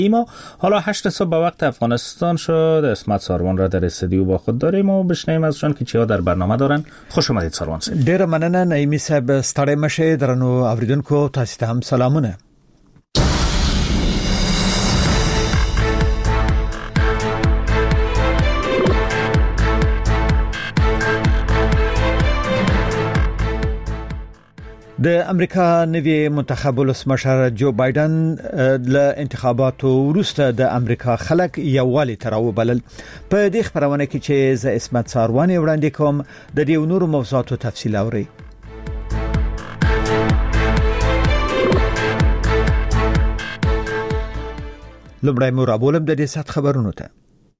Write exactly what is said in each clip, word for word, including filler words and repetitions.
ما حالا هشت صبح به وقت افغانستان شد. اسمت ساروان را در استودیو با خود داریم و بشنویم ازشان که چیا در برنامه دارن. خوش اومدید ساروان صاحب. ډیره مننه نعیمی صاحب. ستړی مشه. درنو اوریدونکو تاسو ته هم سلامونه. د امریکا نوی منتخب ولسمشر جو بایدن له انتخاباتو وروسته د امریکا خلک یووالي تراو بلل. په دې خبرونه کې چې ز اسمت ساروان وړاندې کوم د دې نورو موضوعاتو تفصیل اوري. لومړی مو راولم د دې سات خبرونو ته.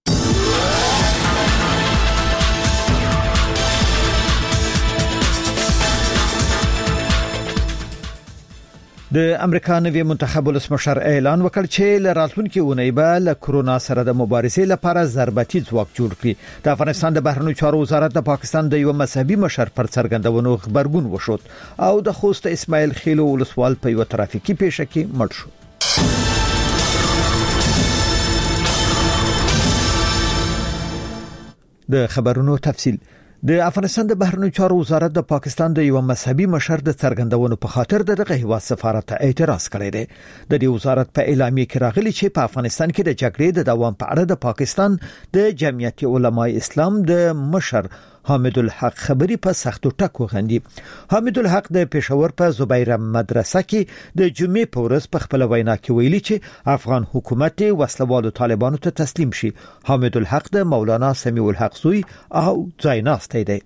د امریکا نوی منتخب ولسمشر اعلان وکړ چې له راتلونکي اونۍ به له کرونا سره د مبارزې لپاره ضربتي ځواک جوړ کړي. د افغانستان د بهرنیو چارو وزارت د پاکستان د یو مذهبي مشر پر څرګندونو خبرګون وشود او د خوست اسماعیل خیلو ولسوال په یو ترافیکي پیښه کې مړ شو. د خبرونو تفصیل. د افغانستان د بهرنیو چارو وزارت د پاکستان د یو مذهبي مشر د څرګندونو په خاطر دغه هیواد سفارت اعتراض کړی دی. د دې وزارت په اعلامیه کې راغلی چې په افغانستان کې د جګړې د دوام په اړه د پاکستان د جمعیت علماء اسلام د مشر حامد الحق خبري په سختو ټکو غندي. حامد الحق د پېښور په زبیر مدرسه کې د جمعې په ورځ په خپل وینا کې ویلي چې افغان حکومت وسلوالو طالبانو ته تسلیم شي. حامد الحق د مولانا سمیع الحق زوی او ځایناستی دی.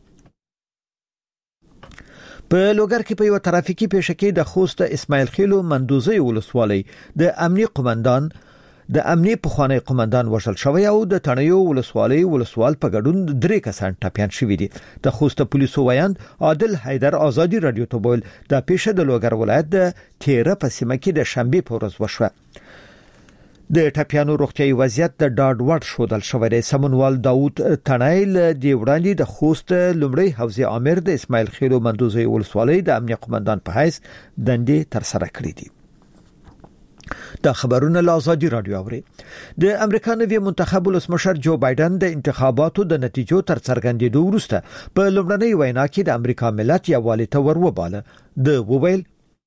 په لوګر کې په یو ترافیکي پیښه کې د خوست اسماعیل خیلو مندوزي ولسوالۍ د امنیه قومندان د امنیه پخوانی قومندان وشل شوی او د تڼیو ولسوالۍ ولسوال په ګډون درې کسان ټپيان شوی دي. د خوست پولیسو ویاند عادل حیدر آزادی رادیو ته ویل د پیښه د لوګر ولایت د تیره په سیمه کې د شنبه په ورځ وشوه. د ټپيانو روغتيایي وضعیت د ډاډ وړ شودل شوی دی. سمونوال داوود تڼایل دی وړاندې د خوست لومړی حوزه امیر د اسماعیل خیلو مندوزي ولسوالۍ د امنیه قومندان په حیث دندې تر سره کړې دي. دا خبرونه له آزادی رادیو اوري. د امریکا نوی منتخب ولسمشر جو بایدن د انتخاباتو د نتیجو تر څرګندېدو وروسته په لومړنۍ وینا کې د امریکا ملت یووالي ته وروباله. د وویل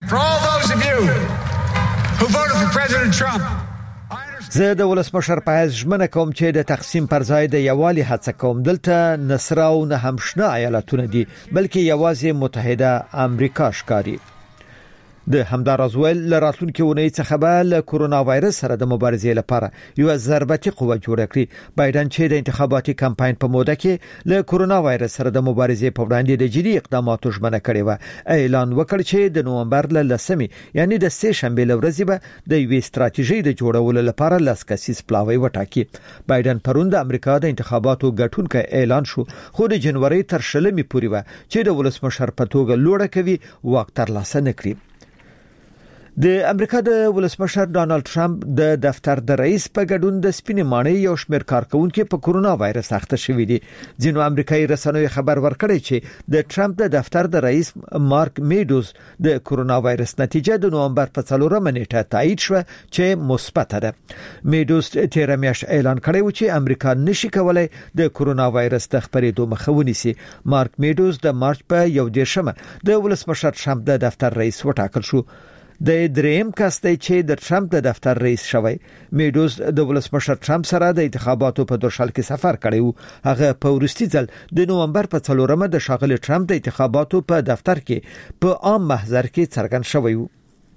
زه د ولسمشر په حیث ژمنه کوم چې د تقسیم پر ځای د یووالي هڅه کوم. دلته نصر او نه هم شنه ایالتونه دي بلکې یوازې متحده امریکا ښکاري. د همداراز ویل لراتلونکي اونۍ څخه به له کرونا وایرس سره د مبارزې لپاره یو ضربتي قوه جوړه کړي. بایدن چې د انتخاباتي کمپاین په موده کې له کرونا وایرس سره د مبارزې په وړاندې د جدي اقداماتو ژمنه کړې و. اعلان وکړ چې د نومبر له لسمې یعنی د سه شنبه لورځې به د یوې ستراتیژۍ د جوړولو لپاره لاس کسیس پلاوی وټاکي. بایدن پرون د امریکا د انتخاباتو ګټونکي اعلان شو خو د جنوري تر شلمې پورې و چې د ولسمشر په توګه لوړه کوي واک ترلاسه نکړي. د امریکا د ولسمشر ډانلډ ټرمپ د دفتر د رئیس په ګډون د سپینې ماڼۍ یو شمېر کارکونکو په کرونا وایرس اخته شوی دي. ځینو امریکایي رسنیو خبر ورکړی چې د ټرمپ د دفتر د رئیس مارک میډوز د کرونا وایرس نتیجه د نومبر په څلورمه نیټه تایید شوه چې مثبت ده. میډوز تیر میاشت اعلان کړی و چې امریکا نشي کولای د کرونا وایرس د خپرېدو مخه ونیسي. مارک میډوز د مارچ په یو دیرشمه د ولسمشر ټرمپ د دفتر رئیس وټاکل شو. د دریم کس دی چې د ټرمپ د دفتر رئیس شوی. میډوز د ولسمشر ټرمپ سره د انتخاباتو په دوشل کې سفر کړی و. هغه په ورستي ځل د نومبر په څلورمه د شاغلي ټرمپ د انتخاباتو په دفتر کې په عام محضر کې څرګند شوی و.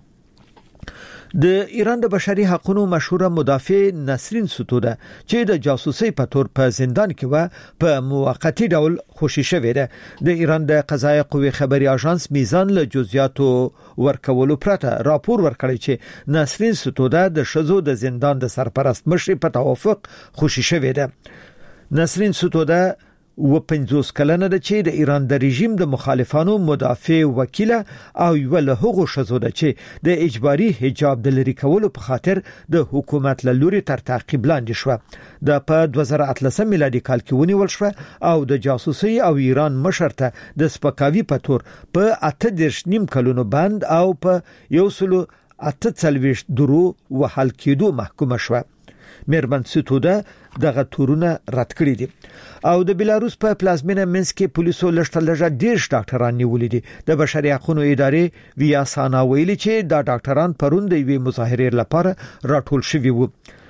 د ایران د بشري حقوقو مشهور مدافع نسرین ستوده چې د جاسوسي په تور په زندان کې و په موقتی ډول خوشی شوې ده. د ایران د قضایي قوې خبري اژانس میزان له جزئیاتو ورکولو پرته راپور ورکړی چې نسرین ستوده د شذو د زندان د سرپرست مشر په توافق خوشی شوې ده. نسرین ستوده و پنځوس کلنه ده چې د ایران د رژیم د مخالفانو مدافع وکیل او یو له هغو شذو ده چې د اجباري حجاب د لری کولو په خاطر د حکومت له لوري تر تعقیب لاندې شو. د په دوه زره اتلسم میلادي کال کې ونیول شو او د جاسوسي او ایران مشر ته د سپکاوي په تور په اته دیرش نیم کلونو بند او په یو سلو اته څلويشت درو وحل کېدو محکومه شوه. میرمن ستوده دغه تورونه رد کړی دي او د بلاروس په پلازمینه منسک کې پولیسو لشتلجه ډیر ډاکټران نیولې دي. د بشري حقوقو ادارې ویاسانا ویلي چې دا ډاکټران پرون د وی مظاهره لپاره راټول شوي وو.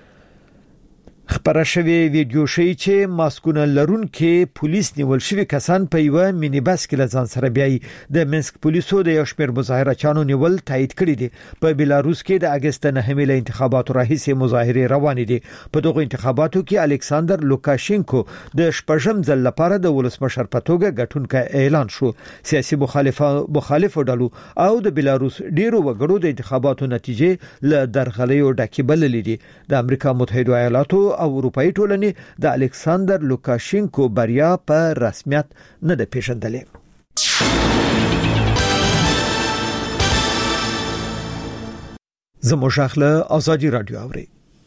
خبره شوی ویډیو شي چې ماسکونه لرون کې پولیس نیول شوی کسان په یو مینی بس کې لزان سره بیاي. د منسک پولیسو د یو شمېر مظاهره چانو نیول تایید کړی دي. په بلاروس کې د اگست نهمې له انتخاباتو راهیسې مظاهره روانې دي. په دغه انتخاباتو کې الکساندر لوکاشینکو د شپږم ځل لپاره د ولسمشر په توګه ګټونکو اعلان شو. سیاسي مخالفه مخالفو ډلو او د بلاروس ډیرو وګړو د انتخاباتو نتیجې له درغلیو ډکې بللې دي. د امریکا متحده ایالاتو او اروپאי ټولنې د الکساندر لوکاشینکو بریا په رسمیت نه ده پیژندلې. زموږ خپل ازادي رادیو اوري.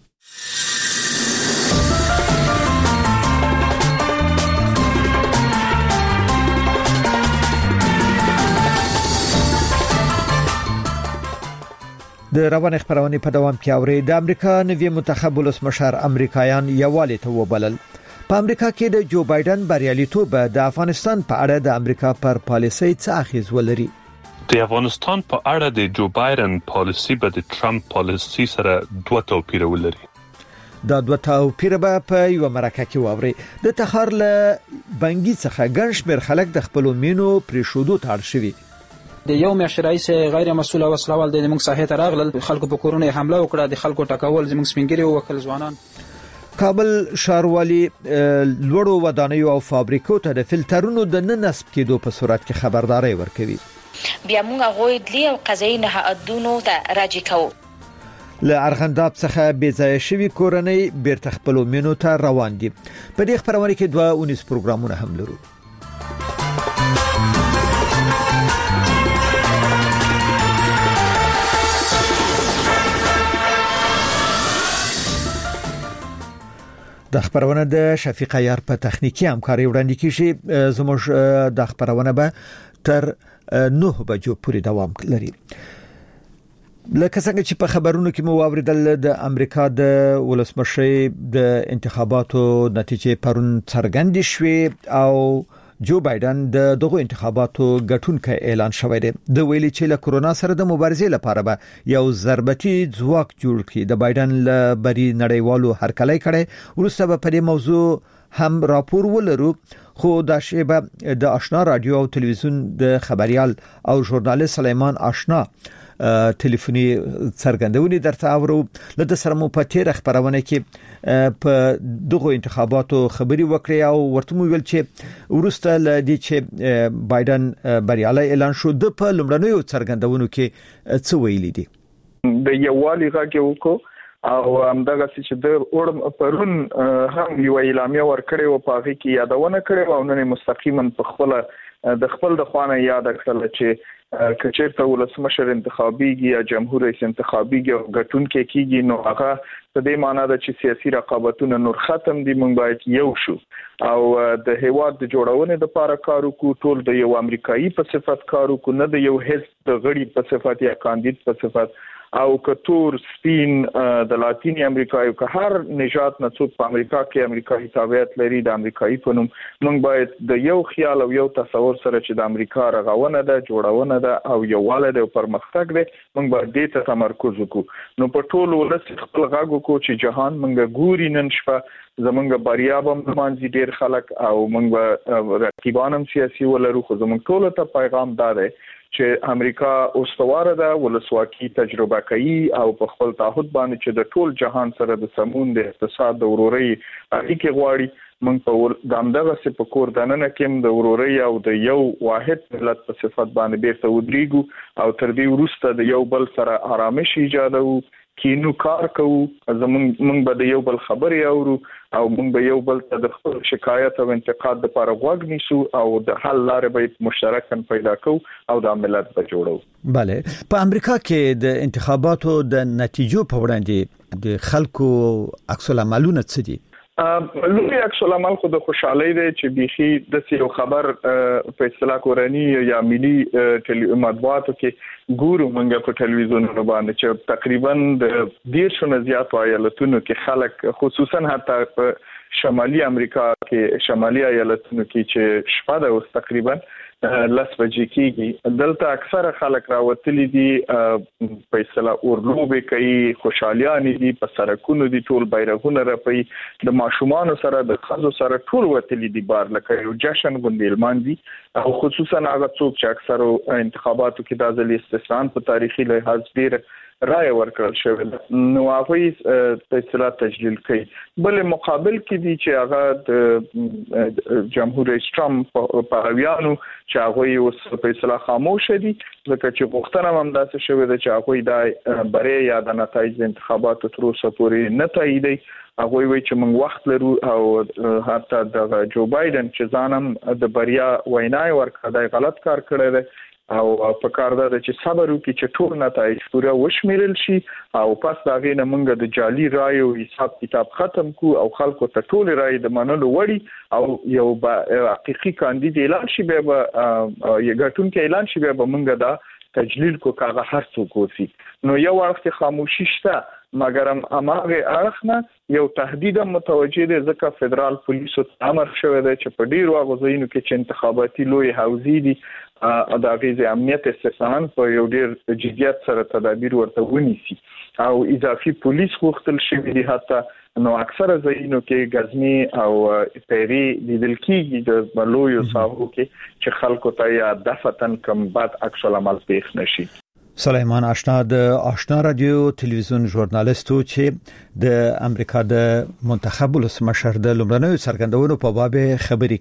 د روان خبرونه په دوام کې اوري. د امریکا نوی منتخب ولسمشر امریکایان یوالي ته وبلل. په امریکا کې د جو بایدن بریالیتوب د افغانستان په اړه د امریکا پر پالیسۍ څه اغیز ولري؟ د افغانستان په اړه د جو بایدن پالیسي به د ټرمپ پالیسي سره دوه توپیر ولري. دا دوه توپیر به په یو مرکه کې واوري. د تخار له بنګي څخه ګڼ شمېر خلک د خپل مینو پرې شودو ته اړ شوي. د یو میاشت رئیس غیر مسؤل او وسلوال د موږ ساحه ته راغلل، خلکو په کورونه حمله وکړه، د خلکو ټکول زموږ سپینګری او وکل ځوانان. کابل ښاروالي لوړو ودانیو او فابریکو ته د فلټرونو د ننسب کېدو په صورت کې خبرداري ورکوي. بیا موږ غوې دلی او قضایي نهادونو ته راجع کوو. له ارغنداب څخه بې ځای شوی کورنۍ بیرته خپل مینو ته روان دي. په دې خبرونه کې دوه اونیس پروګرامونه هم لرو. د خبرونه د شفیق یار په تخنیکی همکاري وړاندې کیږي. زموږ د خبرونه به تر نه بجو پورې دوام لري. لکه څنګه چې په خبرونو کې مو واوریدل، د امریکا د ولسمشر د انتخاباتو نتیجې پرون څرګندې شوې او جو بایدن د دغه انتخاباتو ګټونکو اعلان شوی دی. د ویلي چې له کورونا سره د مبارزې لپاره به یو ضربتي ځواک جوړ کړي. د بایدن له بری نړیوالو هرکلی کړي. وروسته به په دې موضوع هم راپور ولرو، خو دا شی به د آشنا رادیو او تلویزیون د خبريال او ژورنالیست سلیمان آشنا ټلیفوني څرګندونې درته اورو. لکه سره مو په تیر خبرونه کې په دغه انتخاباتو خبري وکړې او ورته مو ویل چې ورسته لدی چې بایدن بریالي اعلان شو، د په لومړنیو څرګندونو کې څه ویلي دي؟ د یووالي غږ وکړو او همدغه چې د اورم پرون هم یو اعلامیه ورکړې او په هغه کې یادونه کړې او نن مستقیما په خپل د خپل د خوانه یاد کړل چې کچېرته ولسمشر انتخابيږي یا جمهور رئیس انتخابيږي او ګټونکو کېږي، نو هغه په دې معنی ده چې سیاسي رقابتونه نور ختم دي. موږ باید یو شو او د هیواد د جوړونې لپاره کار وکړو. ټول د یو امریکایي په صفت کار وکړو، نه د یو حزب د غړي په صفت یا کاندید په صفت او کتور سپین د لاتینی امریکا یو که هر نژاد نه څوک په امریکا کې امریکایي تابعیت لري د امریکایي په نوم. موږ باید د یو خیال او یو تصور سره چې د امریکا رغونه ده، جوړونه ده او یووالی ده او پرمختګ ده، موږ باید دې ته تمرکز وکړو. نو په ټول ولس خپل غږ وکړو چې جهان موږ ګوري نن شپه زمونږ بریا به مانځي ډیر خلک او موږ رقیبانم سیاسي ولرو. خو زمونږ ټول ته پیغام دا ده چې امریکا اوسواره ده، ولسواکي تجربه کوي او په خپل تعهد باندې چې د ټول جهان سره د سمون د اقتصاد د ورورۍ اړیکې غواړي. موږ په دامدغه سي په کور دننه کې د ورورۍ او د یو واحد ملت په صفت باندې بیرته ودرېګو او تر دې وروسته د یو بل سره آرامش ایجادو، کینو کار کوو، زمونږ موږ به د یو بل خبرې اورو او موږ به یو بل ته د خپل شکایت او انتقاد لپاره غوږ نیسو او د حل لارې به مشترکاً پیدا کوو او د ملت به جوړو. بله، په امریکا کې د انتخاباتو د نتیجو په وړاندې د خلکو عکس العملونه څه دي؟ لوی عکس العمل خو د خوشحالي دی چې بيخي د یو خبر په اصطلاح کورنی یا ملي مطبوعاتو کې ګورو موږ په ټلویزیونونو باندې چې تقریبا د ډیر شنه زیات ایالتونو کې خلک خصوصا حتی په شمالي امریکا کې شمالي ایالتونو کې چې شپه د اوس تقریبا لاس بجې کېږي دلته اکثره خلک راوتلي دي په اصطلاح اورلوبې کوي خوشحالیان دي په سرکونو دي ټول بیرغونه رپي د ماشومان سره د خزو سره ټول وتلي دي بار لکه یو جشن غونډې لمانځي او خصوصا هغه څوک چې اکثره انتخاباتو کې د ځلې استثناء په تاریخي لحاظ ډیر رائے ورکړل شوی نو هغه په اصطلاح تجلیل کوي بل مقابل کې دي چې هغه د جمهور رئیس ټرمپ په اویانو چې هغه اوس په اصطلاح خاموش دي لکه چې غوښتنه هم داسې شوی ده چې هغه د بری یا د نتایج انتخاباتو تر اوسه پورې نه تاییدي هغه وایي چې موږ وخت لرو او حتی د جو بایدن چې ځانم د بریا وینای ورکړای غلط کار کړی دی او په کار ده چې صبر وکړي چې ټول نتایج پوره وشمیرل شي او پس دا غي نه موږ د جعلي رائے او حساب کتاب ختم کو او خلکو ته ټول رائے د منلو وړي او یو حقيقي کاندید اعلان شي به یو غټون کې اعلان شي به موږ دا تجلیل کو کاغه هر څوک وسی نو یو وخت خاموشي شته مګر هم اماغه اړخنه یو تهدید متوجه دي ځکه فدرال پولیسو امر شوی دی چې په ډیرو غوښتنو کې چې انتخاباتي لوی حوزې دي ا د غیزه امنیت استثناء په یو ډیر جديت سره تدابیر ورته ونیسي او اضافي پولیس غوښتل شوی دي حتی نو اکثره ځایونو کې غزنی او پیری لیدل کېږي د بلویو صاحب کې چې خلکو ته یا دفتن کم بعد عکس العمل پیښ نشي سلیمان آشنا د آشنا رادیو تلویزیون ژورنالیستو چې د امریکا د منتخب ولسمشر د لومړنیو څرګندونو په باب خبري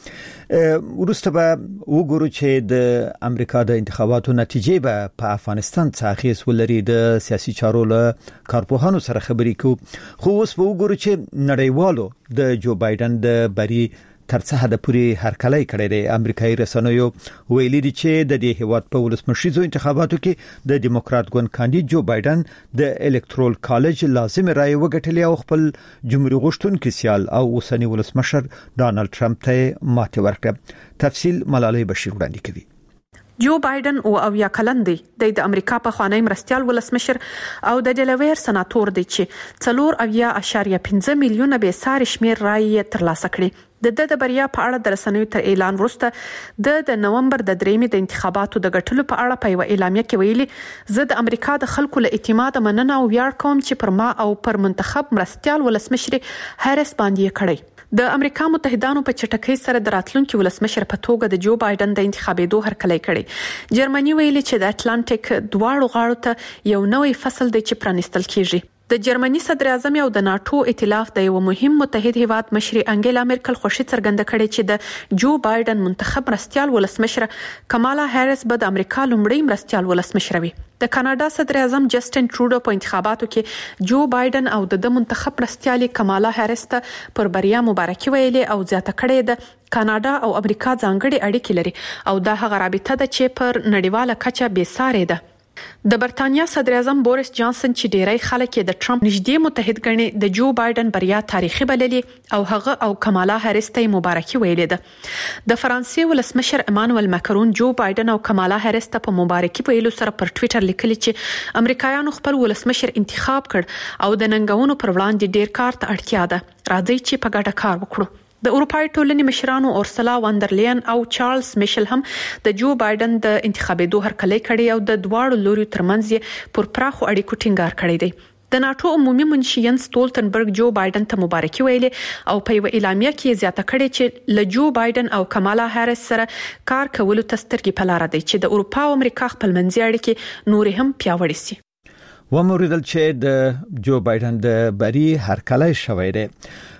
کولې ورسته به وګورو چې د امریکا د انتخاباتو نتیجې به په افغانستان څخه ولري د سیاسي چارو له کارپوهانو سره خبري کو خو اوس به وګورو چې نړیوالو د جو بایدن د بری ترڅه د پوری هرکلای کړي د امریکایي رسنیو ویلي دي چې د دې هیواد په ولسمشریزو انتخاباتو کې د دیموکرات ګوند کاندید جو بایدن د الکترال کالج لازم رائے وګټلې او خپل جمهوریت غوښتونکي سیال او اوسنی ولسمشر ډانلډ ټرمپ ته ماته ورکړه تفصیل ملالۍ بشیر وړاندې کوي جو بایدن او اویا کلن دی د امریکا په خوانی مرستيال ولسمشر او د ډیلویر سناتور دی چې څلور اویا اشاریه پنځه میلیونه به سار شمیر رائے ترلاسه کړي د د بریا په اړه د رسنیو تر اعلان وروسته د د نومبر د دریمې د انتخاباتو د غټلو په اړه په یو اعلامیه کې ویلي زه د امریکا د خلکو له اعتماد مننه او ویاړ کوم چې پر ما او پر منتخب مرستيال ولسمشر هریس باندې کړی د امریکا متحدانو په چټکۍ سره د راتلونکي ولسمشر په توګه د جو بایدن د انتخابېدو هرکلی کړي جرمني ویلي چې د اټلانټیک دواړو غاړو ته یو نوې فصل دی چې پرانستل کیږي د جرمني صدر اعظم او د ناتو ائتلاف د یو مهم متحد هیواد مشر انګلا مرکل خوشي څرګنده کړې چې د جو بایدن منتخب مرستيال ولسمشر کمالا هریس به د امریکا لومړی مرستيال ولسمشر وي د کاناډا صدر اعظم جسټن ټروډو په انتخاباتو کې جو بایدن او د منتخب مرستيال کمالا هریس ته پر بریا مبارکي ویلې او زیاته کړې ده کاناډا او امریکا ځانګړي اړیکې لري او دا هغه رابطه ده چې پر نړیواله کچه بې ساري ده د برتانیا صدر اعظم بوریس جانسن چې ډیری خلک د ټرمپ نږدې متحد ګڼي د جو بایدن بریا تاریخي بللې او هغه او کمالا هریس ته مبارکي ویلې ده د فرانسې ولسمشر امانوئل ماکرون جو بایدن او کمالا هریس ته په مبارکي ویلو سره پر ټوئیټر لیکلي چې امریکایانو خپل ولسمشر انتخاب کړ او د ننګونو پر وړاندې ډیر کار ته اړتیا ده راځي چې په ګډه کار وکړو د اروپای ټولنې مشرانو اورسلا واندرلین او چارلز میشل هم د جو بایدن د انتخابېدو هرکلی کړي او د دواړو لوري ترمنځ پر پراخو اړیکو ټینګار کړی دی د ناتو عمومي منشي ینس ستولتنبرګ جو بایدن ته مبارکي ویلې او په یو اعلامیه کې زیاته کړې چې ل جو بایدن او کمالا هریس سره کار کولو تسترګي په لار دی چې د اروپا او امریکا خپل منځي اړیکې نور هم پیاوړې سي وموریدل چې د جو بایدن د بری هرکلی شوی دی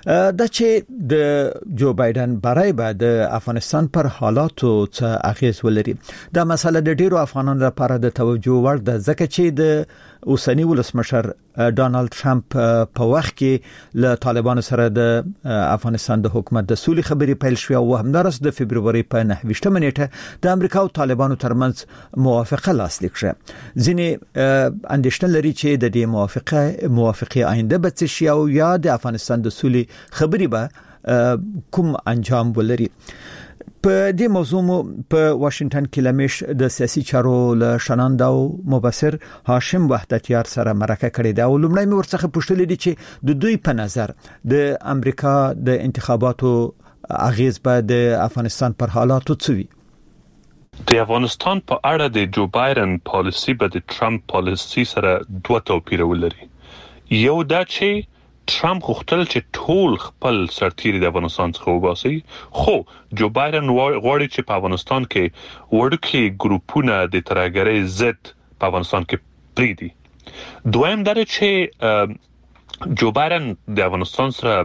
د چې د جو بایدن برای بعد افغانستان پر حالاتو څه اغیز ولري دا مسله د ډیرو افغانانو لپاره د توجه وړ ده ځکه چې د اوسنی ولسمشر ډانلډ ټرمپ په وخت کې له طالبانو سره د افغانستان د حکومت د سولې خبرې پیل شوې او همدارس د فبرवरी په نهه ویشتمه نیټه د امریکا او طالبانو ترمنځ موافقه لاسلیک شوه ځینې اندېښنه لري چې د دې موافقه موافقه آینده به څه شي او یا د افغانستان د سولې خبري به کوم انجام ولري. په دې موضوع مو په واشنگټن کې لمیش د سیاسي چارو له شناند او مبصر هاشم وحدتیار سره مرکه کړې ده او لمړی مې ورڅخه پوښتلې دي چې د دوی په نظر د امریکا د انتخاباتو اغیز په د افغانستان پر حالاتو څه وي. د افغانستان په اړه د جو بایدن پالیسی به د ټرمپ پالیسی سره دوه توپیر ولري. یو دا چې ټرمپ غوښتل چې ټول خپل سرتیري د افغانستان څخه وباسي، خو جو بایدن غواړي چې په افغانستان کې وړوکي ګروپونه د ترهګرۍ ضد په افغانستان کې پریږدي. دویم دا چې جو بایدن د افغانستان سره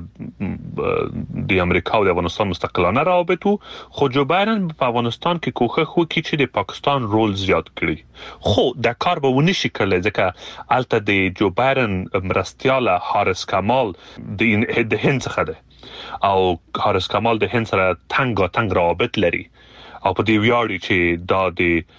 د امریکا او د افغانستان مستقلانه روابط، خو جو بایدن په افغانستان کې کوښښ وکړي چې د پاکستان رول زیات کړي، خو دا کار به ونه شي کولای ځکه الته د جو بایدن مرستیاله هارس کمال د هند څخه ده او هارس کمال د هند سره تنګ تنګ روابط لري او په دې ویاړي چې دا د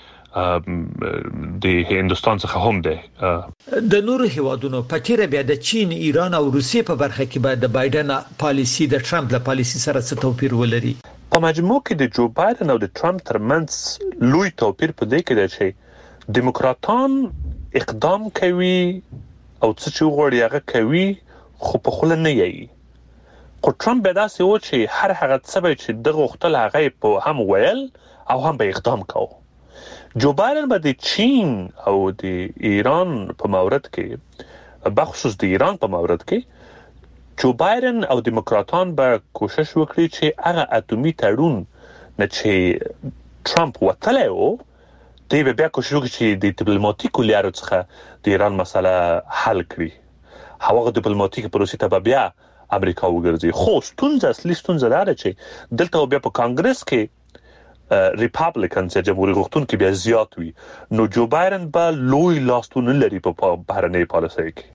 د هندستان څخه هم ده. د نورو هیوادونو په تیره بیا د چین، ایران او روسیې په برخه کې به د بایدن پالیسی د ټرمپ له پالیسی سره څه توپیر ولري. په مجموع کې د جو بایدن او د ټرمپ ترمنځ لوی توپیر په دې کې دی چې دیموکراتان اقدام کوي او څه چې وغواړي هغه کوي، خو په خوله نه یي. خو ټرمپ به داسې و چې هر هغه څه چې دغه غوښتل هغه په هم ویل او هم به اقدام کوي. جو بایدن به د چین او د ایران په مورد کې، بخصوص د ایران په مورد کې، جو بایدن او دیموکراتان به کوشش وکړي چې هغه اټومي تړون نه چې ټرمپ وتلی و، دوی به بیا کوشش وکړي چې د ډیپلوماټیکو لارو څخه د ایران مسله حل کړي، هغه ډیپلوماټیک پروسې ته به بیا امریکا وګرځي. خو ستونزه اصلي ستونزه دا ده چې دلته بیا په کانګرس کې ریپابلیکنز یا جمهوریت غوښتونکي بیا زیات وي، نو جو بایدن به لوی لاستون لري په بهرنۍ پالیسۍ کې.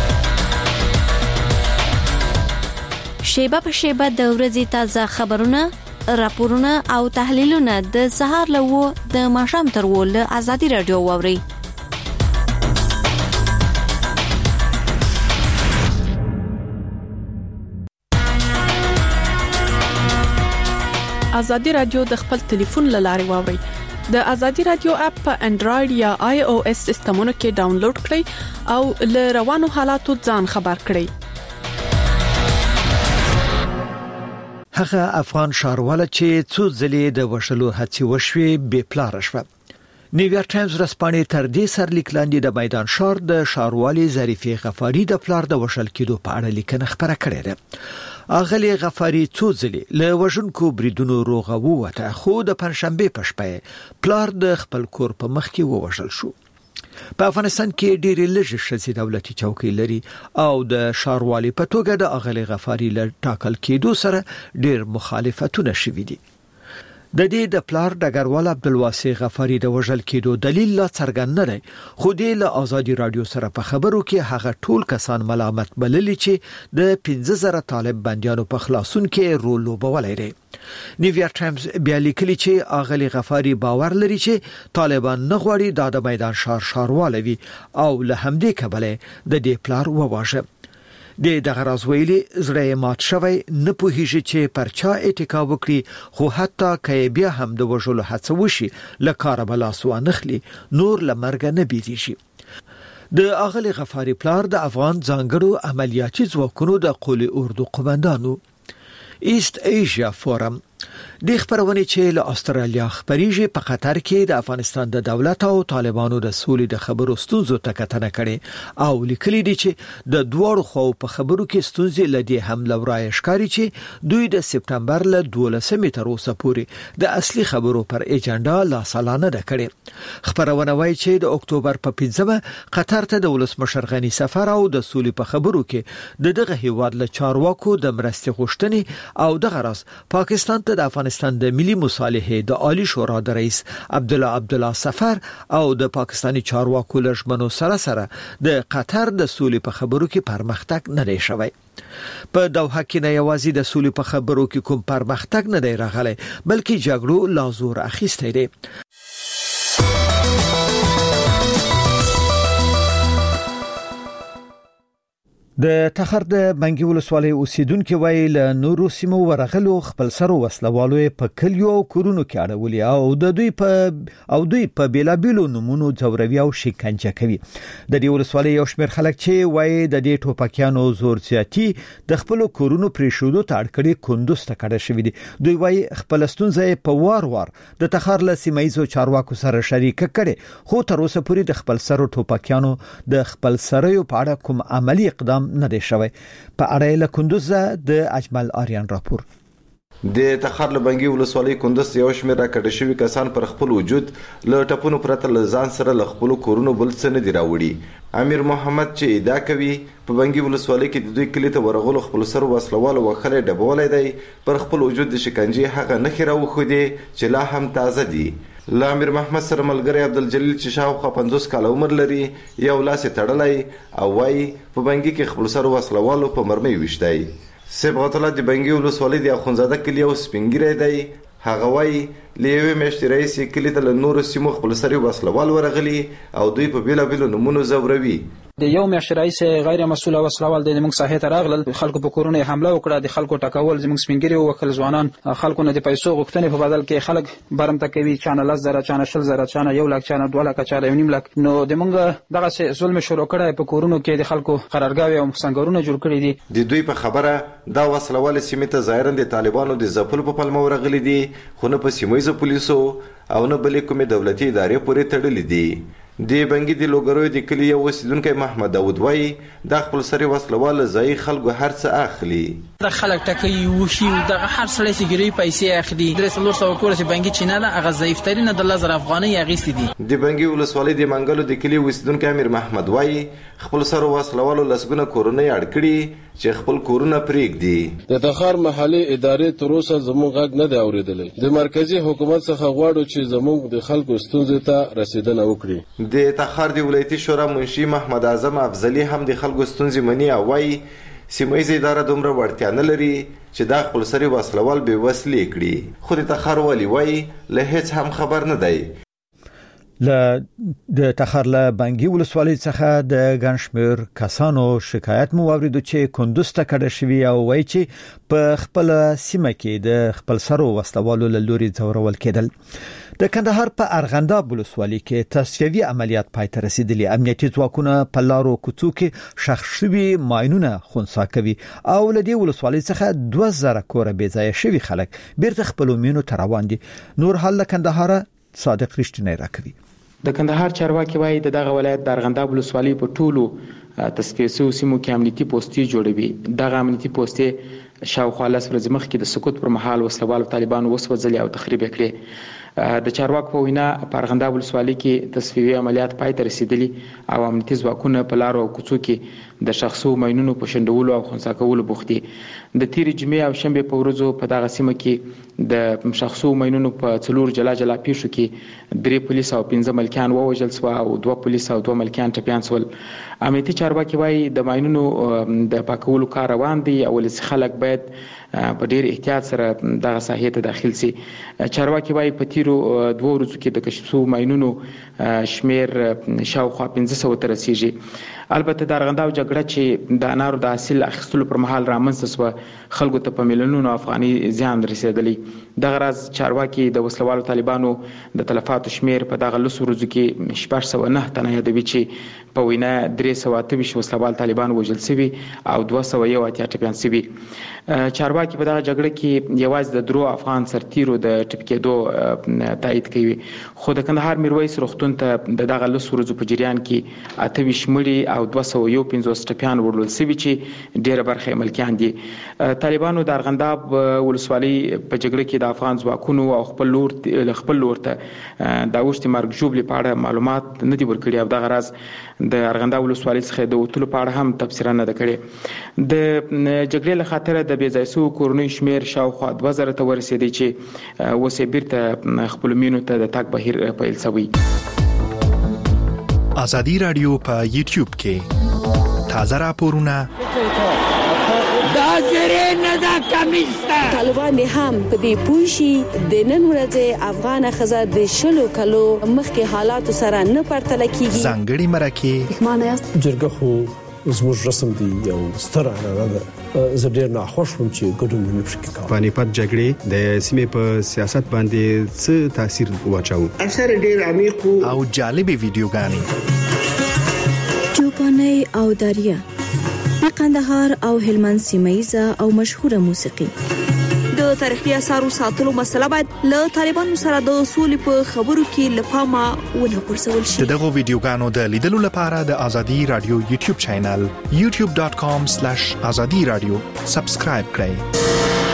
شیبه په شیبه د ورځې تازه خبرونه، راپورونه او تحلیلونه د سهار له و د ماښام تر و له ازادي رادیو واوري. ازادي رادیو د خپل ټلیفون له لارې واوري. د ازادي رادیو اپ په انډراید یا آی او اس سیستمونو کې ډاونلوډ کړئ او له روانو حالاتو ځان خبر کړئ. هغه افغان شهروال چې څو ځلې د وشلو هڅې وشوي بې پلاره شوه. نیویارک ټایمز رسپانې تر دې سرلیک لاندې د میدان شهر د شهروالي ظریفي غفاری د پلار د وشل کېدو په اړه لیکنه خبره کړې ده. اغلی غفاری څو ځلې له وژونکو بریدونو روغه ووته، خو د پنځشنبه په شپه پلار د خپل کور په مخ کې ووژل شو. په افغانستان کې ډېری لږ شذې دولتي چوکۍ لري او د شهروالي په توګه د اغلی غفاری له ټاکل کېدو سره ډېر مخالفتونه شوي دي. د دې د پلار ډګروال عبدالواسع غفاری د وژل کېدو دلیل لا څرګند نه دی، خو د آزادي رادیو سره په خبرو کې هغه ټول کسان ملامت بللي چې د پنځه زره طالب بنديانو په خلاصون کې رول لوبولی دی. نیویارک ټایمز بیا لیکلي چې اغلی غفاری باور لري چې طالبان نه غواړي د میدان شهر شهروال وي او له همدې کبله د دې پلار وواژه. د دغه راز ویلي زړه مات شوی نه پوهیږي چې پرچا اتکا وکړي، خو حتی که بیا هم د وژلو هڅه وشي له کاره به لاس وانخلي، نور له مرګه نه بیریږي. د اغلی غفاری پلار د افغان ځانګړو عملیاتي ځواکونو د قول اردو قومندانو. ایست ایشیا فورم د خبرونه چې له استرالیا خبريږي په قطر کې د افغانستان د دولت او طالبانو د سولې د خبرو ستونزو ته کتنه کړي او لیکلي دي چې د دوړو خو په خبرو کې ستونزې لدی حمله ورای ښکاری چې دوی د سپتمبر له دولسمې تر اوسه پورې د اصلي خبرو پر ایجنډا لا سالانه ده کړي. خبرونه وايي چې د اکتوبر په پنځمه قطر ته د ولسمشر غنی سفر او د سولې په خبرو کې د دغه هیواد له چارواکو د مرستې غوښتنې او دغه راز پاکستان ته د افغانستان د ملي مصالحې د عالی شورا د رئیس عبد الله عبد الله سفر او د پاکستانی چارواکو لژمنو سره سره د قطر د سولې په خبرو کې پرمختګ نه دی شوی. په دوحه کې نه یوازې د سولې په خبرو کې کوم پرمختګ نه دی راغلی، بلکې جګړو لا زور اخیستی دی. د تخر د بنګي ولسوالۍ اوسیدونکو ویل نورو سیمو ورغلو خپل سره وسلوالو په کلیو او کورونو کې اړولي او د دوی په او دوی په بیلابیلو نمونو ځوروي او شکنجه کوي. د دې ولسوالۍ یو شمېر خلک چې وایي د دې ټوپکیانو زور زیاتی د خپل کورونو پریښودو ته اړ کړي کندوز ته کډه شوی دي. دوی وایي خپل ستونزې په وار وار د تخر له سیمایزو چارواکو سره شریک کړي، خو تر اوسه پورې د خپل سره ټوپکیانو د خپل سره په اړه کوم عملی اقدام نه دی شوی. په اړه له کندوز د اجمل آریان راپور. د تخر له بنګي ولسوالۍ کندوز یو شمېر راکړل شوی کسان پر خپل وجود له ټپونو پرته له ځان سره له خپل کورونو بل څه نه دی راوړي. امیر محمد چې ادعا کوي په بنګي ولسوالۍ کې د دوی کلی ته ورغلو خپل سره وسلوالو وخلې ډبولای دی، پر خپل وجود د شکنجې هغه نه خراو خو دی چې لا هم تازه دي. لا امیر محمد سره ملګری عبدالجلیل چې شاوخوا پنځوس کاله عمر لري یو لاس تړلی او وایي په بنګي کې خپل سره وسلوالو په مرمۍ ویشتای. صبغت الله د بنګي ولسوالۍ د اخونزاده کلی او سپینګیری دی. هغه وایي له یوې میاشتې راهیسې کلي ته له نورو سیمو خپل سرې وسلوال ورغلي او دوی په بیلابیلو نومونو ځوروي. د یو میاشتې راهیسې غیر مسؤل وسلوال د موږ ساحې ته راغلل، خلکو په کورونو حمله وکړه، د خلکو ټکول، زموږ سپینګیري وکړل، ځوانان خلکو نه د پیسو غوښتنې په بدل کې خلک برمته کوي، چانه لس زره، چانه شل زره، چانه یو لک، چانه دوه لکه، چانه یو نیم لک. نو د موږ دغه ظلم شروع کړی په کورونو کې د خلکو قرارګاوې او سنګرونه جوړ کړي دي. د دوی په خبره دا وسلوال سیمې ته ظاهرا د طالبانو د ځپلو په پلمه ورغلي دي، خو نه په سیمایي پولیسو او نه بلې کومې دولتي ادارې پورې تړلي دي. د بنګي د لوګروي د کلی یو اوسیدونکی محمد داود وایي دا خپل سرې وسلوال ځایي خلکو هر څه اخلي. د خلک ټکوي وشي دغه هر سړی چې ګیري پیسې اخلي. درې څلور سوه کوره چې بنګي چې نه ده هغه ضعیفترینه د لس زره افغانۍ اخیستې دي. د بنګي ولسوالۍ د منګلو د کلي اوسیدونکی امیر محمد وایي خپل سره وسلوالو لسګونه کورونه یې اړ کړي چې خپل کورونه پرېږدي. د تخار محلي ادارې تر اوسه زموږ غږ نه دی اورېدلی. د مرکزي حکومت څخه غواړو چې زموږ د خلکو ستونزې ته رسیدنه وکړي. د تخار د ولایتي شورا منشي محمد اعظم افضلي هم د خلکو ستونزې مني او وایي سیمایي اداره دومره وړتیا نه لري چې دا خپل سرې وسلوال بې وسلې کړي. خو د تخار والي وایي له هیڅ هم خبر نه دی. ل د تخر له بنګي ولسوالۍ څخه د ګنشمیر کسانو شکایت مو اوریدو چې کندوز ته کډه شوی او وایي چې په خپل سیمه کې د خپل سرو وسلوالو له لوري ځورول کېدل. د کندهار په ارغنداب ولسوالۍ کې تصفیوي عملیات پای ته رسیدلي. امنیتي ځواکونه په لارو کوڅو کې ښخ شوي ماینونه خنثی کوي او له دې ولسوالۍ څخه دوه زره کوره بې ځایه شوي خلک بیرته خپلو مینو ته روان دي. نور حال له کندهار صادق رښتینی راکوي. د کندهار چارواکي وایي د دغه ولایت د ارغنداب ولسوالۍ په ټولو تصفیه شویو سیمو کې امنیتي پوستې جوړوي. دغه امنیتي پوستې شاوخوا لس ورځې مخکې د سقوط پر مهال وسلوالو طالبانو وسوځلې او تخریب یې کړې. د چارواکو په وینا په ارغنداب ولسوالۍ کې تصفیوي عملیات پای ته رسیدلي او امنیتي ځواکونه په لارو او کوڅو کې د شخصو ماینونو په شنډولو او خنثی کولو بوخت دي. د تیرې جمعې او شنبې په ورځو په دغه سیمه کې د شخصو ماینونو په څلور جلا جلا پیښو کې درې پولیس او پنځه ملکیان ووژل شول او دوه پولیس او دوه ملکیان ټپیان شول. امنیتي چارواکي وایي د ماینونو د پاکولو کار روان دی او ولسي خلک باید په ډیر احتیاط سره دغه ساحې ته داخل شي. چارواکي وایي په تیرو دوه ورځو کې د کشف شوو ماینونو شمیر شاوخوا پنځه سوه ته رسیږي. البته د ارغنداب جګړه چې د انارو د حاصل اخیستلو پر مهال رامنځته شوه خلکو ته په میلیونونو افغاني زیان رسېدلی. دغه راز چارواکي د وسلوالو طالبانو د تلفاتو شمیر په دغه لسو ورځو کې شپږ سوه نه تنه یادوي چې په وینا درې سوه اته ویشت وسلوال طالبان وژل شوي او دوه سوه یو اتیا ټپیان شوي. چارواکي په دغه جګړه کې یوازې د درو افغان سرتیرو د ټپکېدو تایید کوي. خو د کندهار میرویس روغتون ته د دغه لسو ورځو په جریان کې اته ویشت مړي او دوه سوه یو پنځوس ټپیان وړل شوي چې ډېره برخه یې ملکیان دي. طالبانو د ارغنداب ولسوالۍ په جګړه کې د افغان ځواکونو او خپل لور خپل لور ته د اوښتې مرګ ژوبلې په اړه معلومات نه دي ورکړي او دغه راز د ارغنداب ولسوالۍ څخه د وتلو په اړه هم تبصره نه ده کړې. د جګړې له خاطره د بې ځای شویو کورنیو شمیر شاوخوا دوه زره ته ورسېدی چې اوس یې بیرته خپلو مینو ته د تګ بهیر پیل شوی. ازادي راډیو په یوټیوب کې تازه راپورونه دا زری نه دا کمیسته طالبان هم په دې پوښي د نن ورځې افغان خزر د شلو کلو مخکې حالات سره نه پرتل کیږي. ځانګړي مرکه معنی است جرګه خو زموږ رسم دی یو ستر عنعنه ده. زه ډېر ناخوښ وم چې ګډون مې نشو کولی. پانیپت جګړې د سیمې په سیاست باندې څه تاثیر واچاو؟ اثر ډېر عمیق او جالبې ویډیوګانې. چوپاني او دریا د قندهار او هلمند سیمه او مشهوره موسیقي. د تاریخي اثارو ساتلو مسله باید له طالبانو سره د اصول په خبرو کې لپاره ونه پرسول شي. دغه ویډیوګانو د لیدلو لپاره د ازادي رادیو یوټیوب چینل یوټیوب ډاٹ کام سلیش ازادي رادیو سبسکرایب کړئ.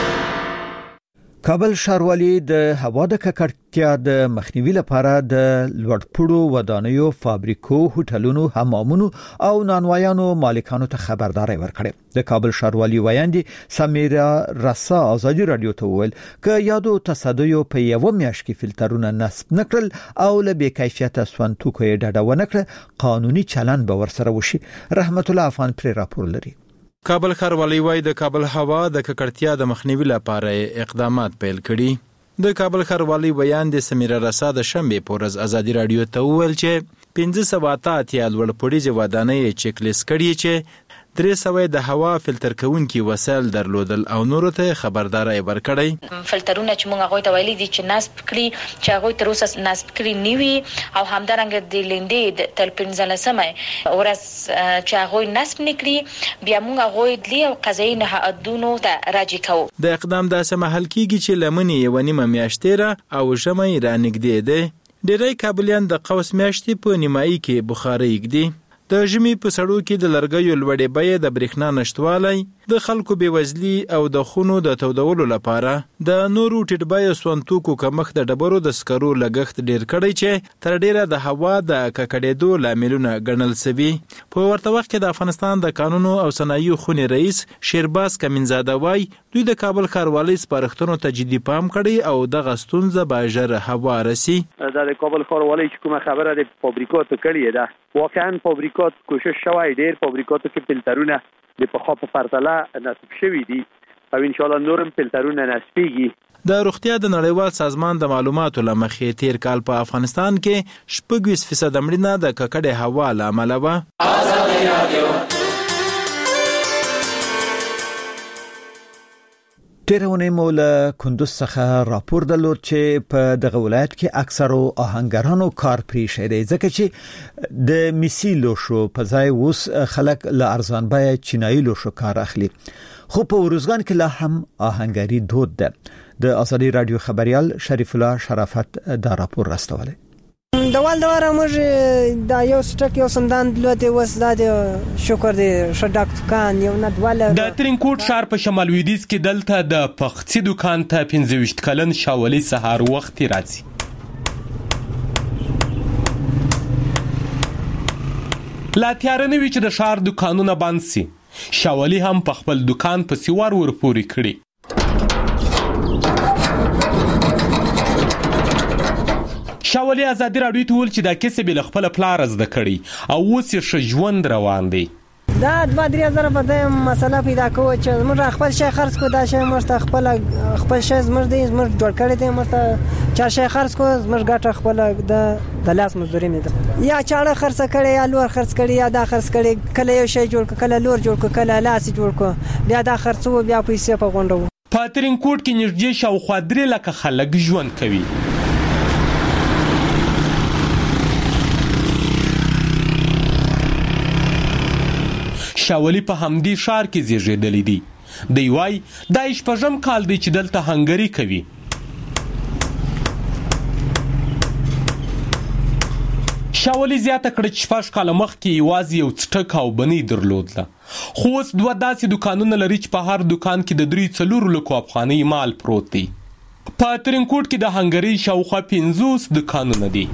کابل ښاروالي د هوا د ککړتیا د مخنیوي لپاره د لوړپوړو ودانیو، فابریکو، هوټلونو، حمامونو او نانوایانو مالکانو ته خبرداري ورکړه. د کابل ښاروالي ویاندې سمیرا رسا ازادي رادیو ته وویل ک یادو تصدیو په یو میاشت کې فلټرونه نصب نکړل او له بې کیفیته سونتوکو یې ډډه ونکړه، قانوني چلن به ورسره وشي. رحمت الله افغان پر راپور لري. کابل ښاروالي وايي د کابل هوا د ککړتیا د مخنیوي لپاره اقدامات پیل کړي. د کابل ښاروالي بیان د سمیرا رسا د شنبه په ورځ ازادي رادیو ته وویل چې پنځه سوه اتیا لوړپوړیزې ودانۍ چیک لیست کړي چې درې سوه د هوا فلټر کوونکي وسایل درلودل او نورو ته خبرداري ورکړي. فلټرونه چې موږ غوښته ویلي دي چې نصب کړي، چې هغه تر اوسه نصب کړي نیوي او همدارنګه د لیندې د تل پنځلسمه ورځ چې هغه نصب نکړي بیا موږ غوښ دي او قضایي نهادونو ته راجع کوو. د اقدام داسې محل کیږي چې لمنې یو نیمه میاشتې او ژمي رانږدې ده. ډېری کابلیان د قوس میاشتې په نیمایي کې بخاري ږدي. د ژمي په سړو کې د لرګیو لوړې بیې د برېښنا نشتوالی، د خلکو بېوزلي او د خونو د تودولو لپاره د نورو ټیټ بیې سونتوکو کمښت د ډبرو د سکرو لګښت ډېر کړی چې تر ډېره د هوا د ککړېدو لاملونه ګڼل سوي. په ورته وخت کې د افغانستان د قانونو او صنایعو خونې رئیس شیرباز کمینزاده وایي دوی د کابل ښاروالۍ سپارښتنو ته جدي پام کړی او دغه ستونزه به ژر هواره سي. دا د کابل ښاروالۍ چې کومه خبره د فابریکاتو کړې ده، واقعا فابریکات کوشش شوی ډېر فابریکاتو کې فلټرونه د پخوا په پرتله نصب شوي دي او ان شاء الله نورم فلټرونه نصبېږي. د روغتیا د نړیوال سازمان د معلوماتو له مخې تیر کال په افغانستان کې شپږ فیصد مړینه د ککړې هوا له امله وه. تیرونه مولا کندوز څخه راپور درلود چې په دغه ولایت کې اکثرو آهنګرانو کار پریښی دی ځکه چې د میسي لوشو په ځای اوس خلک له ارزان بیه چینایي لوشو کار اخلي. خو په ورزګان کې لا هم آهنګري دود ده. د ازادي رادیو خبريال شریف الله شرافت دا راپور راستولی. دوال دواره موږ دا یو سټک یو سندان دلته وسدا د شکر دی شډاک دکان یو نه دواله د ترینکوټ ښار په شمال لویدیځ کې دلته د پخڅي دکان ته پنځه ویشت کلن شاولي سهار وخت راځي. لا تیار نه وی چې د ښار دکانونه بند سي. شاولي هم په خپل دکان په سیوار ورپوري کړی. شاولي ازادي راډیو ته ویل چې دا کسب له خپل پلار زده کړی او اوس یې ښه ژوند روان دی. دا دوه درې زره په دې مسله پیدا کوو چې موږ خپل شی خرڅ کو، دا شی موږ خپل خپل شی موږ دې موږ جوړ کړی دی، موږ چا شی خرڅ کو موږ ګټه خپل د د لاس مزدوري نه ده یا چاړه خرڅ کړي یا لور خرڅ کړي یا دا خرڅ کړي، کله یو شی جوړ ک کله لور جوړ ک کله لاس جوړ ک بیا دا خرڅو بیا پیسې په غونډو. په ترینکوټ کې نږدې شاوخوا درې لکه خلک ژوند کوي. شاولي په همدې ښار کې زیږېدلی دی. دی وایي دا یې شپږم کال دی چې دلته هنګري کوي. شاولي زیاته کړه چې شپږ کاله مخکې یوازې یو څټک او بنۍ درلودله، خو اوس دوه داسې دکانونه لري چې په هر دکان کې د درې څلورو لکو افغانۍ مال پروت دی. په ترینکوټ کې د هنګري شاوخوا پنځوس دکانونه دي.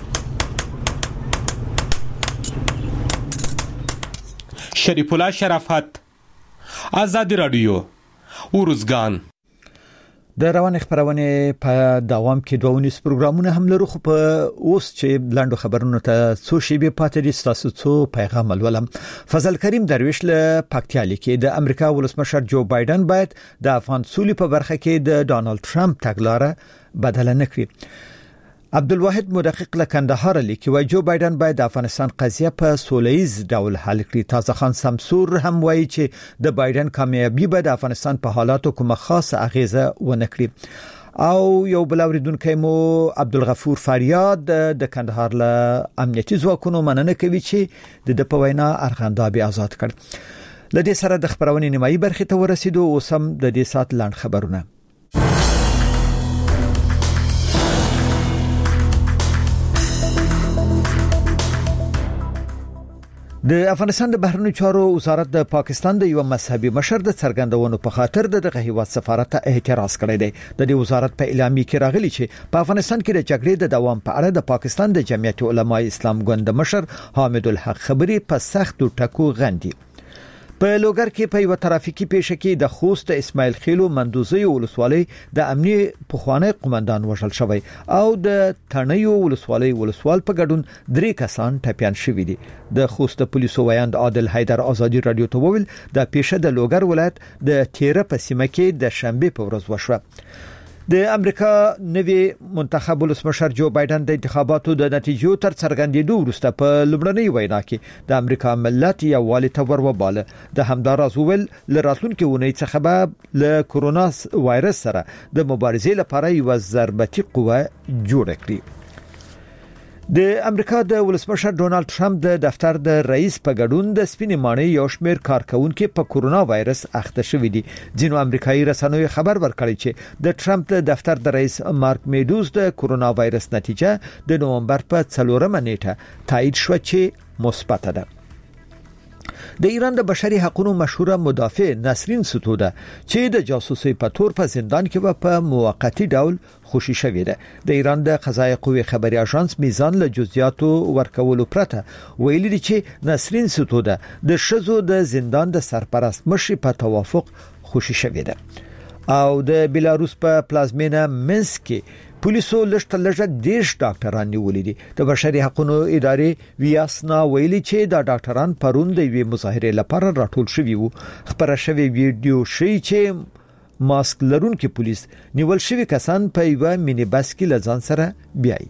شریف الله شرافت، ازادي رادیو، ورزګان. د روان خبرونه په دوام کې دوونیس پروګرامونه هم لرو، خو په اوس چې لاندو خبرونو ته څو شی به پاتې دي تاسو څو پیغام ولولم. فضل کریم درویش له پکتیا لیکي د امریکا ولسمشر جو بایدن باید د افغان سولې په برخه کې د ډانلډ ټرمپ تګلارې بدل نه کړي. عبدالواحد مدقق له کندهار لیکي وایي جو بایدن باید د افغانستان قضیه په سولهییز ډول حل کړي. تازه خان سمسور هم وایي چې د بایدن کامیابی به د افغانستان په حالاتو کومه خاصه اغیزه ونه کړي. او یو بل اوریدونکو مو عبدالغفور فریاد د کندهار له امنیتي ځواکونو مننه کوي چې د په وینا ارغنداب آزاد کړ. لدې سره د خبرونې نیمایي برخې ته ورسېدو. اوس هم د دې سات لاند خبرونه. د افغانستان د بهرنیو چارو وزارت د پاکستان د یو مذهبي مشر د څرګندونو په خاطر د دغه هیواد سفارت اعتراض کړی دی. د دې وزارت په اعلامیه کې راغلی چې په افغانستان کې د جګړې د دوام په اړه د پاکستان د جمعیت علماء اسلام ګوند مشر حامد الحق خبري په سختو ټکو غندي. په لوګر کې په یو ترافیکي پیښه کې د خوست اسماعیل خیلو مندوزي ولسوالۍ د امنیي پخوانی قومندان وژل شوی او د تڼیو ولسوالۍ ولسوال په ګډون درې کسان ټپيان شوي دي. د خوست پولیسو ویاند عادل حیدر ازادي رادیو ته وویل د پیښه د لوګر ولایت د تیره په سیمه کې د شنبه په ورځ وشوه. د امریکا نوی منتخب ولسمشر جو بایدن د انتخاباتو د نتیجو تر څرګندېدو وروسته په لومړنۍ وینا کې د امریکا ملت یووالي ته وروباله. د همداراز ویل لراتلونکو ونې څخه به له کورونا وایرس سره د مبارزې لپاره یو ضربتي قوه جوړ کړي. د امریکا د ولسمشر ډونالد ټرمپ د دفتر د رئیس په ګډون د سپینې ماڼۍ یو شمېر کارکونکو په کورونا وایرس اخته شوي دي. ځینو امریکایي رسنیو خبر ورکړی چې د ټرمپ د دفتر د رئیس مارک میډوز د کورونا وایرس نتیجه د نومبر په څلورمه نیټه تایید شو چې مثبت ده. د ایران د بشري حقوقو مشهوره مدافع نسرین ستوده چې د جاسوسي په تور په زندان کې په موقتی ډول خوشي شوې ده. د ایران د قضایي قوې خبري اژانس میزان له جزئیاتو ورکولو پرته ویلي دي چې نسرین ستوده د شذو د زندان د سرپرست مشر په توافق خوشي شوې ده. او د بیلاروس په پلازمینه منسک کې پولیسو لشت لږه دیش ډاکټران نیولې دي. د بشري حقوقو ادارې ویاسنا ویلي چې دا ډاکټران پرون د وی مظاهره لپاره راټول شوي وو. خبره شوی ویډیو شي چې ماسک لرونکي پولیس نیول شوی کسان په یو مینی بس کې لزان سره بیاي.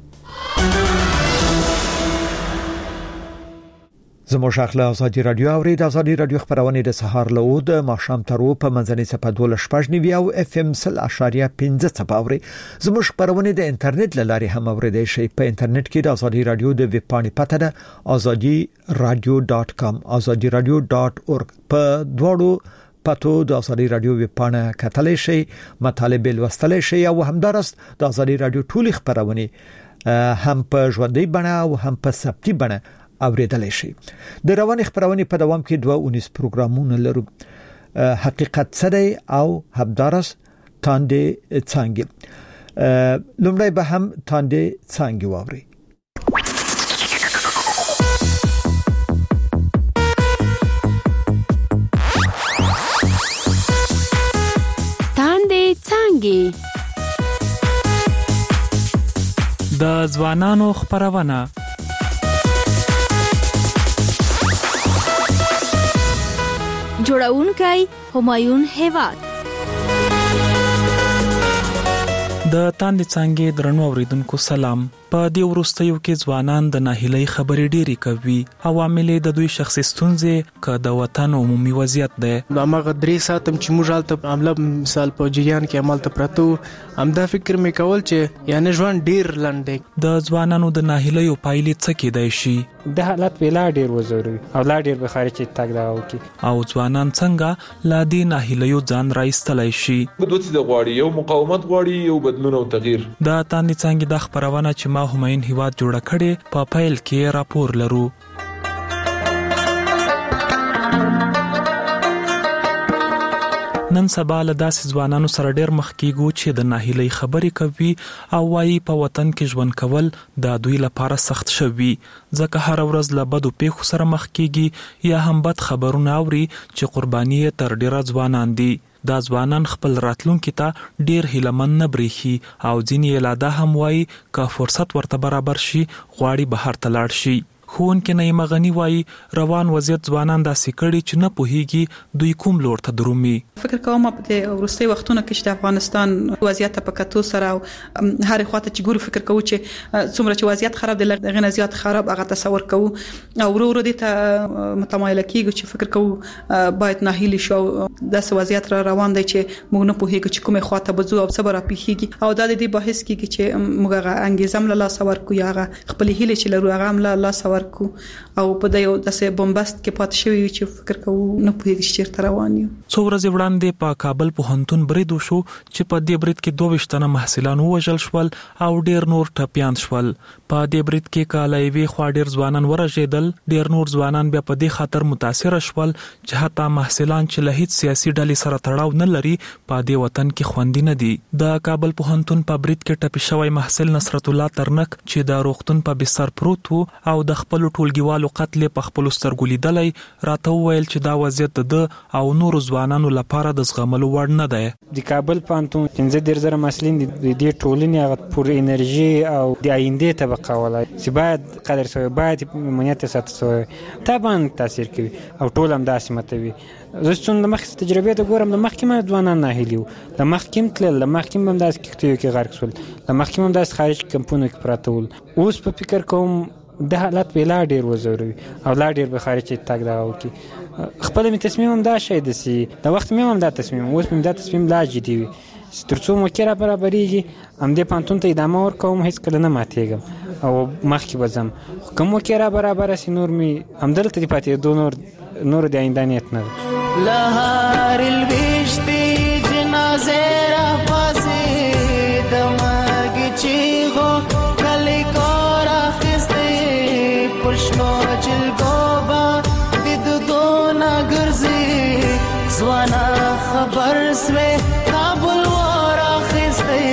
زموږ اخلا ازادي رادیو اورید ازادي رادیو خبرونه د سهار له او د ماښام تر او په منځنۍ صفه دوله شپږ نیوي او اف ام صفر اشاریه پنځه صفه اوري. زموږ خبرونه د انټرنیټ لاري هم اوریدای شئ. په انټرنیټ کې د ازادي رادیو د ویب پاڼې پته ده ازادي رادیو ډاټ کام ازادي رادیو ډاټ اورګ. په دواړو پتو د ازادي رادیو ویب پاڼه کتلای شئ، مطالب لوستلای شئ او همدارس د ازادي رادیو ټولي خبرونه هم په ژوندۍ بڼه او هم په ثبتي بڼه اوریدلای شي. د روان خبرونه په دوام کې دوه اونیس پروګرامونه لرو. حقیقت سره او همدارس تاندې څنګه لومړی به هم تاندې څنګه ووري. تاندې څنګه د ځوانانو خبرونه جوړونکی همایون هیواد. د تاندې څنګه درنو اوریدونکو سلام. په دې وروستیو کې ځوانان د ناهیلۍ خبرې ډېری کوي. عوامل د دوی شخصي ستونزې ک د وطن عمومي وضعیت ده. د امغه درې ساتم چې موږ حالت عمله مثال په جریان کې عمل ته پرتو همدا فکر مې کول چې یعنی ژوند ډېر لنډ دی. د ځوانانو د ناهیلۍ او پایلې څه کېدای شي؟ د حالت ویلا ډېر وزوري او لا ډېر به خارج تک دا وکي او ځوانان څنګه لا دي ناهیلیو ځان راایستلای شي. دوی د غواړي یو مقاومت غواړي یو بدلون او تغییر. دا تاندې څنګه د خبرونه چې ما هماین هیواد جوړه کړي په فایل کې راپور لرو. نن سبا له داسې ځوانانو سره ډېر مخ کېږو چې د ناهیلۍ خبرې کوي او وايي په وطن کې ژوند کول د دوی لپاره سخت شوي ځکه هر ورځ له بدو پیښو سره مخ کېږي یا هم بد خبرونه اوري چې قرباني تر ډېره ځوانان دي. دا ځوانان خپل راتلونکي ته ډېر هیلهمن نه بریښي او ځینې یې لا دا هم وایي که فرصت ورته برابر شي غواړي بهر ته لاړ شي. ښوونکې نعیمه غنی وایي روان وضعیت ځوانان داسې کړي چې نه پوهیږي دوی کوم لور ته درومي. فکر کوم په دې وروستي وختونو کې چې د افغانستان وضعیت په کتو سره او هر خواته چې ګورو فکر کوو چې څومره چې وضعیت خراب دی لږ نه زیات خراب هغه تصور کوو او ورو ورو دې ته متمایل کیږو چې فکر کوو باید ناهیلي شو د وضعیت را روان دی چې موږ نه پوهیږو چې کومه خواته بزو او صبر اپیږي او د دې بحث کې چې موږ هغه انګیزم له لاس ورکو یا خپل هیله چې لرو هغه له لاس ورکو او په دې یو داسې بمبست کې پات شوی چې فکر کوو نه پوهیږي چې تر روان یو. څو ورځې وړاندې په کابل پوهنتون برید وشو چې په دې برید کې دوه ویشت تنه محصلان وژل شول او ډیر نور ټپيان شول. په دې برید کې کالایوي خوا ډیر ځوانان ورژېدل، ډیر نور ځوانان بیا په دې خاطر متاثر شول چې حتی محصلان چې له هیڅ سیاسي ډلې سره تړاو نه لري په دې وطن کې خوندي نه دي. د کابل پوهنتون په برید کې ټپي شوی محصل نصرت الله ترنک چې د روغتون په بستر پروت وو او د خپل ټولګیوالو قتل په خپل سترګو لیدلی راته وویل چې دا وضعیت د او نور ځوانانو لپاره د زغملو وړ نه دی. د کابل پوهنتون پنځه ډیر زره مسلین د دې ټولنې هغه پر انرژي او د آینده طبقه ولای چې باید قدر سوی باید امنیت ساتل سوی طبعا تاثیر کوي او ټول هم داسې متوي. زه څنګه د مخکې تجربې ته ګورم د مخکې ما ځوانان ناهیلي وو د مخکې تل د مخکې هم داسې کېږي کې غرق شول د مخکې هم داسې خارج کمپونه کې پراته ول. اوس په فکر کوم د حالت په لا ډیر وزوروي او لا ډیر به خارج تاګ دا وکي خپل می تصمیم هم دا شي د سي د وخت مې هم دا تصمیم اوس مې دا تصمیم لا جدي وي ترڅو مو کېرا برابرېږي هم دې پانتون ته ادامه ورکوم هیڅ کله نه ماتېږم او مخکې بزم کوم کېرا برابر سي نور می هم دلته دی پاتې دو نور نور د آیندانیت نه لهار البشتي جنازه را پاسې د مرګ چیغو کلی کور اخیستی پښنو جلګوبا د دونه ګرځي ځوانا خبر سوې کابل ور اخیستی.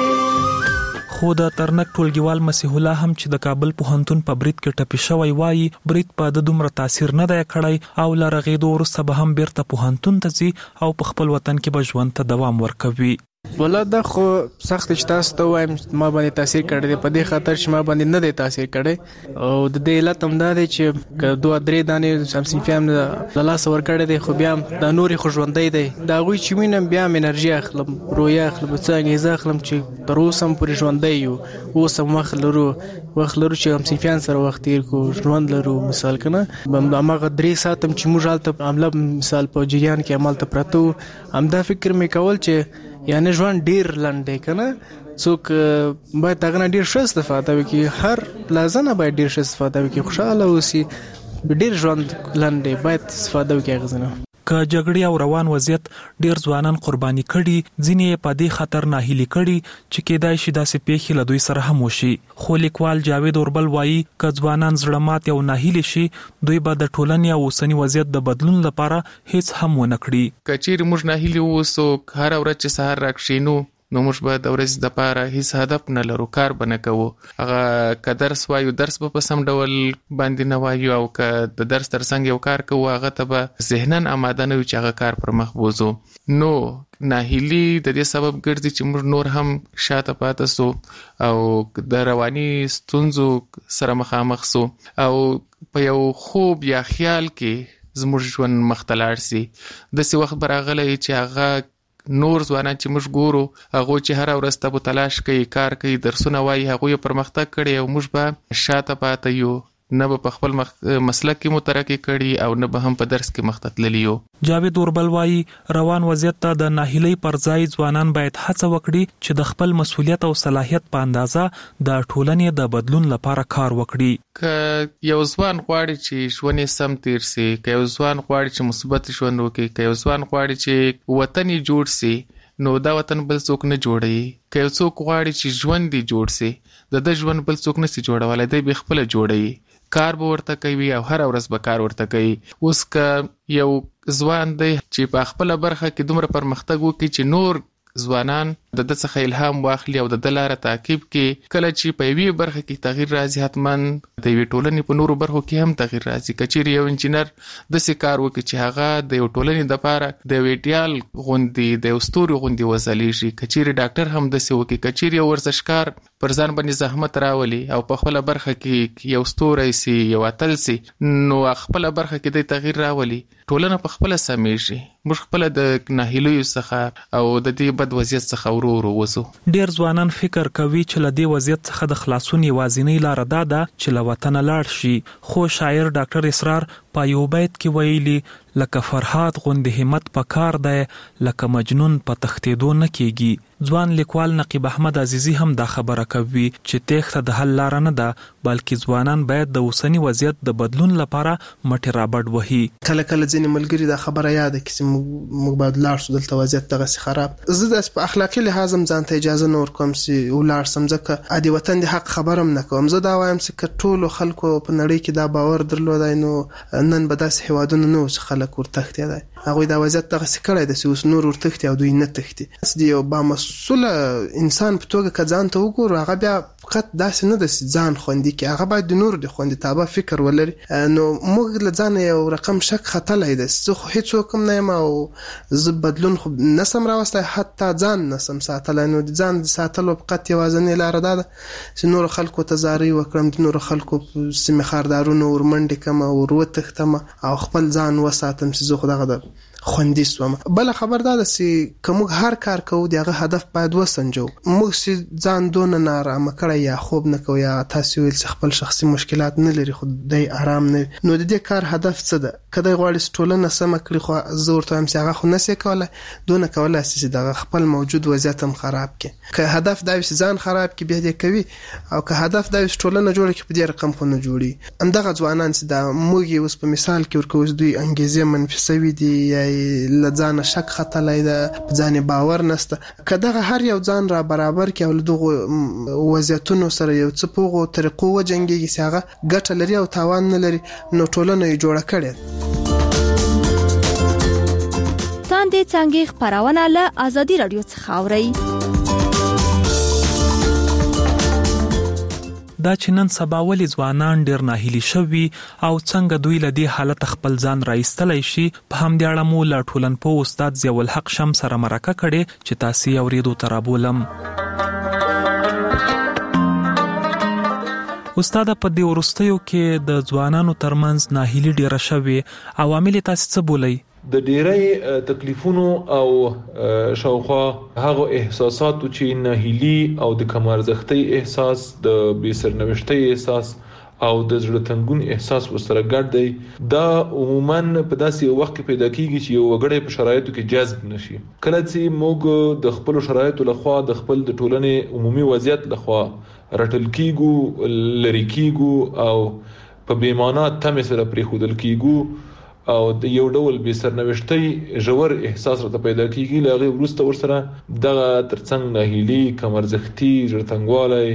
خو د ترنک ټولګیوال مسیح الله هم چې د کابل پوهنتون په برید کې ټپي شوی وایي برید په د دومره تاثیر نه دی کړی او له رغېدو وروسته به هم بیرته پوهنتون ته ځي او په خپل وطن کې به ژوند ته دوام ورکوي. ولا دا خو سخت چې تاسو ته وایم ما باندې تاثیر کړی دی په دې خاطر چې ما باندې نه دی تاثیر کړی او د دې علت هم دا دی چې دوه درې دانې سمسین فهم د لاس ور کړی دی خو بیا د نورې خو ژوندی دی دا غوي چې وینم بیا م انرژي اخلم رویا اخلم څنګه یې اخلم چې تر اوسه هم پورې ژوندی یو اوس هم وخت لرو وخت لرو چې سمسین فهم سره وخت تیر کو ژوند لرو مثال کنه هماغه درې ساعت هم چې موږ حالت عمله مثال په جریان کې عمل ته پراتو هم دا فکر مې کول چې یعنی ژوند ډیر لنډ کنه څوک باید دغه ډیر ښه استفاده وکړي هر لازمه باید ډیر ښه استفاده وکړي خوشاله اوسي ډیر ژوند لنډ باید استفاده وکړي غزنه که جګړې او روان وضعیت ډیر ځوانان قرباني کړي ځینې په دې خطر ناهیلي کړي چې کېدای شي داسې پیښې له دوی سره هم وشي. خو لیکوال جاوید اوربل وایي که ځوانان زړه مات او ناهیلي شي دوی به د ټولنې او اوسني وضعیت د بدلون لپاره هیڅ هم ونه کړي. کچیر موږ ناهیلي اوسو هر ورځ چې سهار راکښینو نو موږ به د ورځې د پاره هیڅ هدف نه لرو کار به نه کوو هغه که درس وایو درس به په سم ډول باندې نه وایو او که د درس ترڅنګ یو کار کوو هغه ته به ذهناً آماده نه یو چې هغه کار پر مخ بوځو. نو ناهیلي د دې سبب ګرځي چې موږ نور هم شاته پاتې سو او د رواني ستونزو سره مخامخ سو او په یو خوب یا خیال کې زموږ ژوند مخ ته لاړ سي. داسې وخت به راغلی چې هغه نور ځوانان چې موږ ګورو هغه چې هر ورځ ته تلاش کوي کار کوي درسونه وایي هغه یې پرمختګ کړي او موږ به شاته پاتې یو نه په خپل مخ... مسلک کې مترقي کړي او نه به هم په درس کې مخ ته تللی یو. جاوید اوربل وایي روان وضعیت ته د ناهیلۍ پر ځای ځوانان باید هڅه وکړي چې د خپل مسؤلیت او صلاحیت په اندازه د ټولنې د بدلون لپاره کار وکړي. که یو ځوان غواړي چې ژوند یې سم تیر سي که یو ځوان غواړي چې مثبت ژوند وکړي که یو ځوان غواړي چې وطن یې جوړ سي نو دا وطن بل څوک نه جوړوي. که یو څوک غواړي چې ژوند یې جوړ سي د د ژوند بل څوک نشي جوړولی دی به خپل جوړوي کار به ورته کوي او هر ورځ به کار ورته کوي. اوس که یو ځوان دی چې په خپل برخه کې دومره پرمختګ وکړي چې نور ځوانان د د څخه الهام واخلي او د د لاره تعقیب کې کله چې په یوې برخه کې تغییر راځي حتما د یوې ټولنې په نورو برخو کې هم تغییر راځي. که چیرې یو انجینر داسې کار وکړي چې هغه د یو ټولنې دپاره د یو ایډیال غوندې د یو ستوري غوندې وځلیږي که چیرې ډاکټر هم داسې وکړي که چیرې یو ورزشکار پر ځان باندې زحمت راولي او په خپل برخه کې یو ستوري سي یو اتل سي نو خپل برخه کې د تغییر راولي ټولنه په خپل سمېږي موږ خپل د ناهیلیو څخه او د دې بد وضعیت څخه ورو ورو وځو. ډیر ځوانان فکر کوي چې له دې وضعیت څخه د خلاصون یوازینۍ لار دا ده چې له وطن لاړ شي، خو شاعر ډاکټر اسرار په یو بیت کې ویلي لکه فرهاد غوندې همت په کار دی لکه مجنون په تښتېدو نه کېږي. ځوان لیکوال نقیب احمد عزیزی هم دا خبره کوي چې تېښته د حل لاره نه ده بلکې ځوانان باید د اوسني وضعیت د بدلون لپاره مټې رابډ وهي. کله کله ځینې ملګري دا خبره یاد کړي چې موږ باید لاړ شو دلته وضعیت دغسې خراب. زه داسې په اخلاقي لحاظ هم ځان ته اجازه نه ورکوم چې ولاړ شم ځکه ادي وطن د حق خبره هم نه کوم. زه دا وایم چې که ټولو خلکو په نړۍ کې دا باور درلودای نو نن به داسې هیوادونه نه وو چې خلک ورتښتېدای. هغوی دا وضعیت دغسې کړی دی چې اوس نور ورتښتي او دوی نه تښتي. د یو بامسؤله انسان په توګه که ځان ته وګورو هغه بیا فقط داسې نه ده چې ځان خوندي کړي، هغه باید د نورو د خوندیتابه فکر ولري. نو موږ له ځانه یو رقم شک ختلی دی. زه خو هېڅوک هم نه یم او زه بدلون خو نسم راوستی، حتی ځان نسم ساتلی. نو د ځان د ساتلو فقط یوازینۍ لاره دا ده چې نورو خلکو ته زارۍ وکړم، د نورو خلکو په سیمې خاردارونو ورمنډې کړم او ور وتښتم او خپل ځان وساتم چې زه خو دغه د خوندي سوم. بله خبر دا ده چې که موږ هر کار کوو د هغه هدف باید وسنجو. موږ چې ځان دونه نارامه کړی یا خوب نه کوو یا تاسې ویل چې خپل شخصي مشکلات نه لري خو دی آرام نه وي، نو د دې کار هدف څه ده؟ که دی غواړي چې ټولنه سمه کړي خو زه ورته وایم چې هغه خو نسي کولی، دونه کولی شي چې دغه خپل موجود وضعیت هم خراب کړي. که هدف دا وي چې ځان خراب کړي بیا دې کوي، او که هدف دا وي چې ټولنه جوړه کړي په دې رقم خو نه جوړي. همدغه ځوانان چې دا موږ یې اوس په مثال کې ورکوو چې دوی انګیزې منفي سوي دي یا له ځانه شک ختلی ده، په ځان باور نسته. که دغه هر یو ځان را برابر کړي او له دغو وضعیتونو سره یو څه په هغو طریقو وجنګېږي چې هغه ګټه لري او تاوان نه لري، نو ټولنه یې جوړه کړې ده. تاندې څانګې خپرونه له ازادي راډیو څخه اورئ. دا چې نن سبا ولې ځوانان ډېر ناهیلي شوي او څنګه دوی له دې حالت خپل ځان راایستلی شي، په همدې اړه مو له ټولنپوه استاد ضیاءالحق شم سره مرکه کړې چې تاسې یې اورېدو ته رابولم. استاده، په دې وروستیو کې د ځوانانو ترمنځ ناهیلي ډېره شوې، عوامل یې تاسې څه بولئ؟ د ډیری تکلیفونو او شاوخوا هغه احساساتو چې ناهیلي او د کم ارزښتۍ احساس، د بې سرنوشتۍ احساس او د زړه تنګون احساس ورسره ګډ دی، دا عموما په داسې یو وخت کې پیدا کیږي چې یو وګړی په شرایطو کې جذب نشي. کله چې موږ د خپل شرایطو لخوا د خپل د ټولنې عمومي وضعیت لخوا رټل کیږو، لری کیږو او په بې معنا تمې سره پرېښودل کیږو او د یو ډول بې سرنوشتۍ ژور احساس راته پیدا کیږي، له هغې وروسته ورسره دغه ترڅنګ ناهیلي، کم ارزښتي، زړه تنګوالی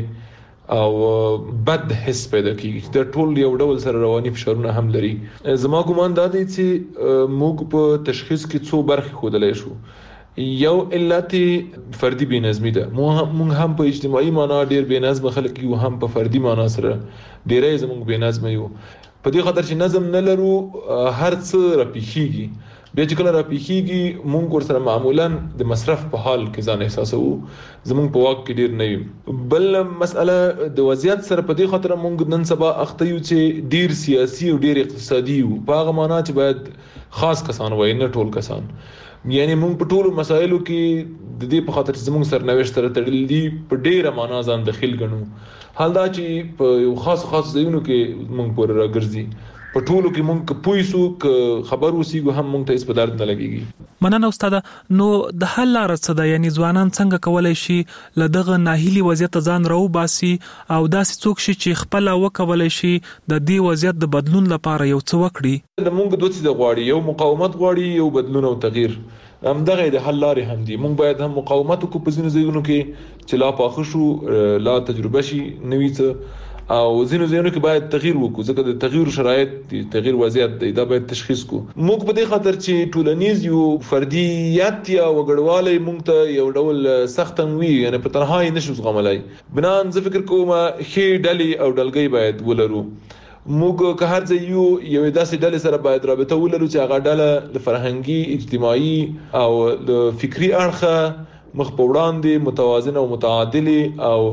او بد حس پیدا کیږي. د ټول یو ډول سره رواني فشارونه هم لري. زما ګمان دا دی چې موږ په تشخیص کې څو برخې ښودلی شو. یو علت فردي بېنظمي ده. موږ هم په اجتماعي معنا ډېر بېنظمه خلک یو، هم په فردي معنا سره ډېری زموږ بېنظمه یو. په دې خاطر چې نظم نه لرو هر څه راپیښیږي. بیا چې کله راپیښیږي موږ ورسره معمولا د مصرف په حال کې ځان احساسوو، زموږ په واک کې ډېر نه یو. بل مسئله د وضعیت سره په دې خاطر موږ نن سبا اخته یو چې ډېر سیاسي او ډېر اقتصادي یو، په هغه معنا چې باید خاص کسان وایي، نه ټول کسان. یعنی موږ په ټولو مسایلو کې د دې په خاطر چې زموږ سرنوشت سره تړلي دي په ډېره معنا ځان دخیل ګڼو. حال دا چې په یو خاص خاص ځایونو کې موږ پورې راګرځي، په ټولو کې موږ که پوه سو که خبر وسیږو هم موږ ته هېڅ په درد نه لګېږي. مننه استاده. نو د حل لاره څه ده؟ یعنې ځوانان څنګه کولی شي له دغه ناهیلي وضعیت ځان راوباسي او داسې څوک شي چې خپله وکولی شي د دې وضعیت د بدلون لپاره یو څه وکړي؟ له موږ دوه څیزه غواړي، یو مقاومت غواړي، یو بدلون او تغییر. همدغه د حل لارې هم دي. موږ باید هم مقاومت وکړو په ځینو ځایونو کې چې لا پاخه شو، لا تجربه شي نوي څه، او ځینو ځایونو کې باید تغییر وکړو ځکه د تغییر شرایط دي، تغییر وضعیت دی، دا باید تشخیص کړو. موږ په دې خاطر چې ټولنیز یو فردیت یا وګړوالی موږ ته یو ډول سخت وي، یعنې په تنهایي نشو زغملی. بنان زه فکر کوم ښې ډلې او ډلګۍ باید ولرو. موږ که هر ځای یو یوې داسې ډلې سره باید رابطه ولرو چې هغه ډله د فرهنګي، اجتماعي او د فکري اړخه مخ په وړاندې متوازنه او متعادلې او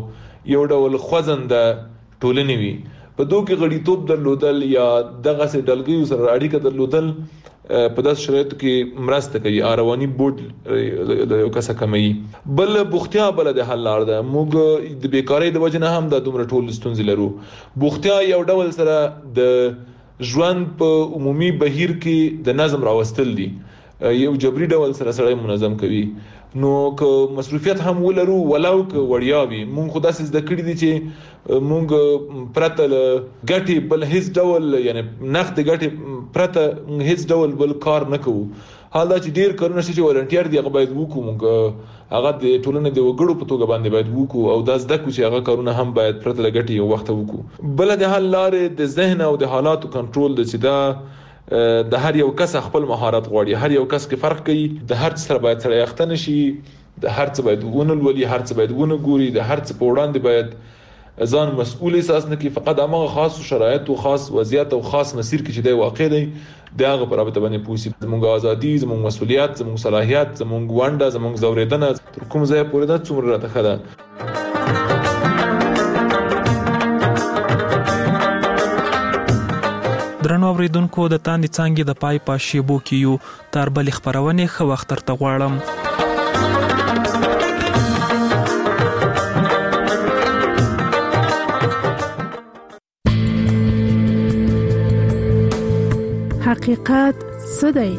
یو ډول خوځنده ټولنې وي. په دوه کې غړیتوب درلودل یا دغه سه ډلګیو سره اړیکه درلودل په داس شرایطو کې مرسته کوي، اروانی بورډ د یو کس کمي. بل بوختیا بل د حل لار ده. موږ د بیکاری د وجنه هم د دومره ټول ستونزې لرو. بوختیا یو ډول سره د ژوند په عمومي بهیر کې د نظم راوستل دي، یو جبري ډول سره سره منظم کوي. نو که مصروفیت هم ولرو ولو که وړیا وي، مونږ خو داسې زده کړي دي چې مونږ پرته له ګټې بل هیڅ ډول یعنی نقد ګټې پرته هیڅ ډول بل کار نه کوو. حال دا چې ډیر کارونه چې ولنټیر دي هغه باید وکړو، مونږ هغه د ټولنې د وګړو په توګه باندې باید وکړو او دا زده کړو چې هغه کارونه هم باید پرته له ګټې یو وخت وکړو. بل د حل لارې د ذهن او د حالاتو کنټرول د چې دا د هر یو کس خپل مهارت غواړي، هر یو کس کې فرق کوي، د هر څه سره باید سره یختن شي، د هر څه باید ونل ولي، هر څه باید ونه ګوري، د هر څه په وړاندې باید ځان مسؤل احساس نه کوي، فقط هغه خاص شرایط او خاص وضعیت او خاص مسیر کې چې دی واقع دی دغه پر رابطه باندې پوسی. زموږ ازادي، زموږ مسؤلیت، زموږ صلاحیت، زموږ ونده، زموږ زوریدنه تر کوم ځای پورې ده څومره راته خده. درنو اوریدونکو د تاندې څنګه د پای په شیبو کې یو تر بل خبرونه خو وخت تر غواړم. حقیقت څه دی؟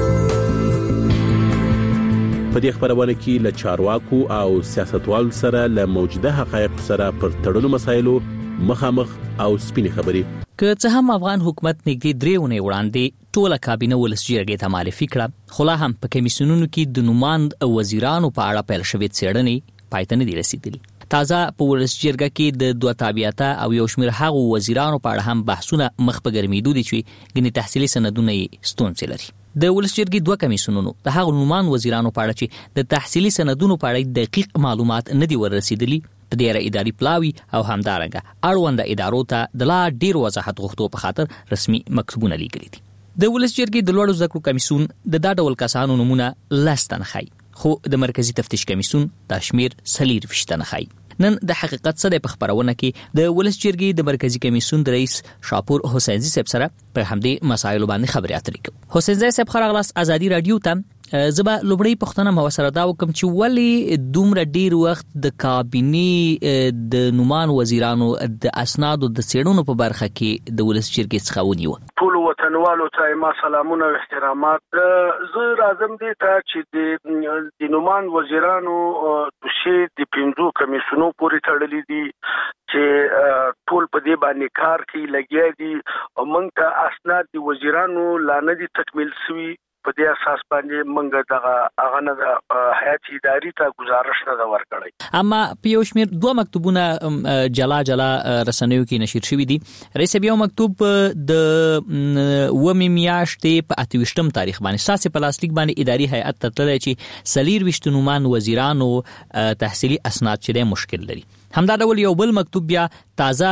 په دې خبرونه کې له چارواکو او سیاستوالو سره له موجوده حقایق سره پر تړلو مسایلو مخامخ او سپینې خبرې. که څه هم افغان حکومت نږدې درې ونې وړاندې ټوله کابینه ولس جرګې ته معرفي کړه، خو لا هم په کمیسیونونو کې د نوماند وزیرانو په اړه پیل شوې څېړنې پای ته نه دي رسیدلي. تازه په ولس جرګه کې د دوه تابعیته او یو شمېر هغو وزیرانو په اړه هم بحثونه مخ په ګرمېدو دي چې ګنې تحصیلي سندونه یې ستونزې لري. د ولس جرګې دوه کمیسیونونو د هغو نوماند وزیرانو په اړه چې د تحصیلي سندونو په اړه دقیق معلومات نه دي ورسېدلي، د ډیره اداري پلاوی او همدارنګه اړوند ادارو ته د لا ډیر وضاحت غوښتو په خاطر رسمي مکتوبونه لیکلي دي. د ولس جرګې د لوړو زده کړو کمیسیون د دا ډول کسانو نمونه لستن خای، خو د مرکزی تفتیش کمیسیون د شمیر سلیر وشتن خای. نن د حقیقت سره په خبرونه کې د ولس جرګې د مرکزی کمیسیون د رئیس شاپور حسینزی صاحب سره په همدې مسایلو باندې خبرې اترې کوي. حسینزی صاحب خراغلاس ازادي رادیو ته زبا لوبړی پښتنه مو سره دا وکم چې ولی دومره ډیر وخت د کابینه د نومان وزیرانو د اسنادو د سیړونو په برخه کې د ولس جرګې څخه ونیو. ټول وطنوالو ته ما سلامونه او احترامات. زه راځم دې ته چې د نومان وزیرانو دوشي د پینځو کمیسیونو پورې تړلې دي چې ټول په دې باندې کار کوي لګیا دي او موږ ته اسناد د وزیرانو لا نه دي تکمیل شوي. په دې اساس باندې موږ دغه هغه نه هیئت اداري ته گزارش نه ورکړی. اما په یو شمېر دوه مکتوبونه جلا جلا رسنیو کې نشر شوي دي. رئیس بیا مکتوب د ومې میاشتې په اتهویشتم تاریخ باندې ساسې پلاستیک باندې اداري هیئت ته تللی چې څلور ویشت نومان وزیرانو تحصیلي اسناد چې دی مشکل لري. همدا ډول یو بل مکتوب بیا تازه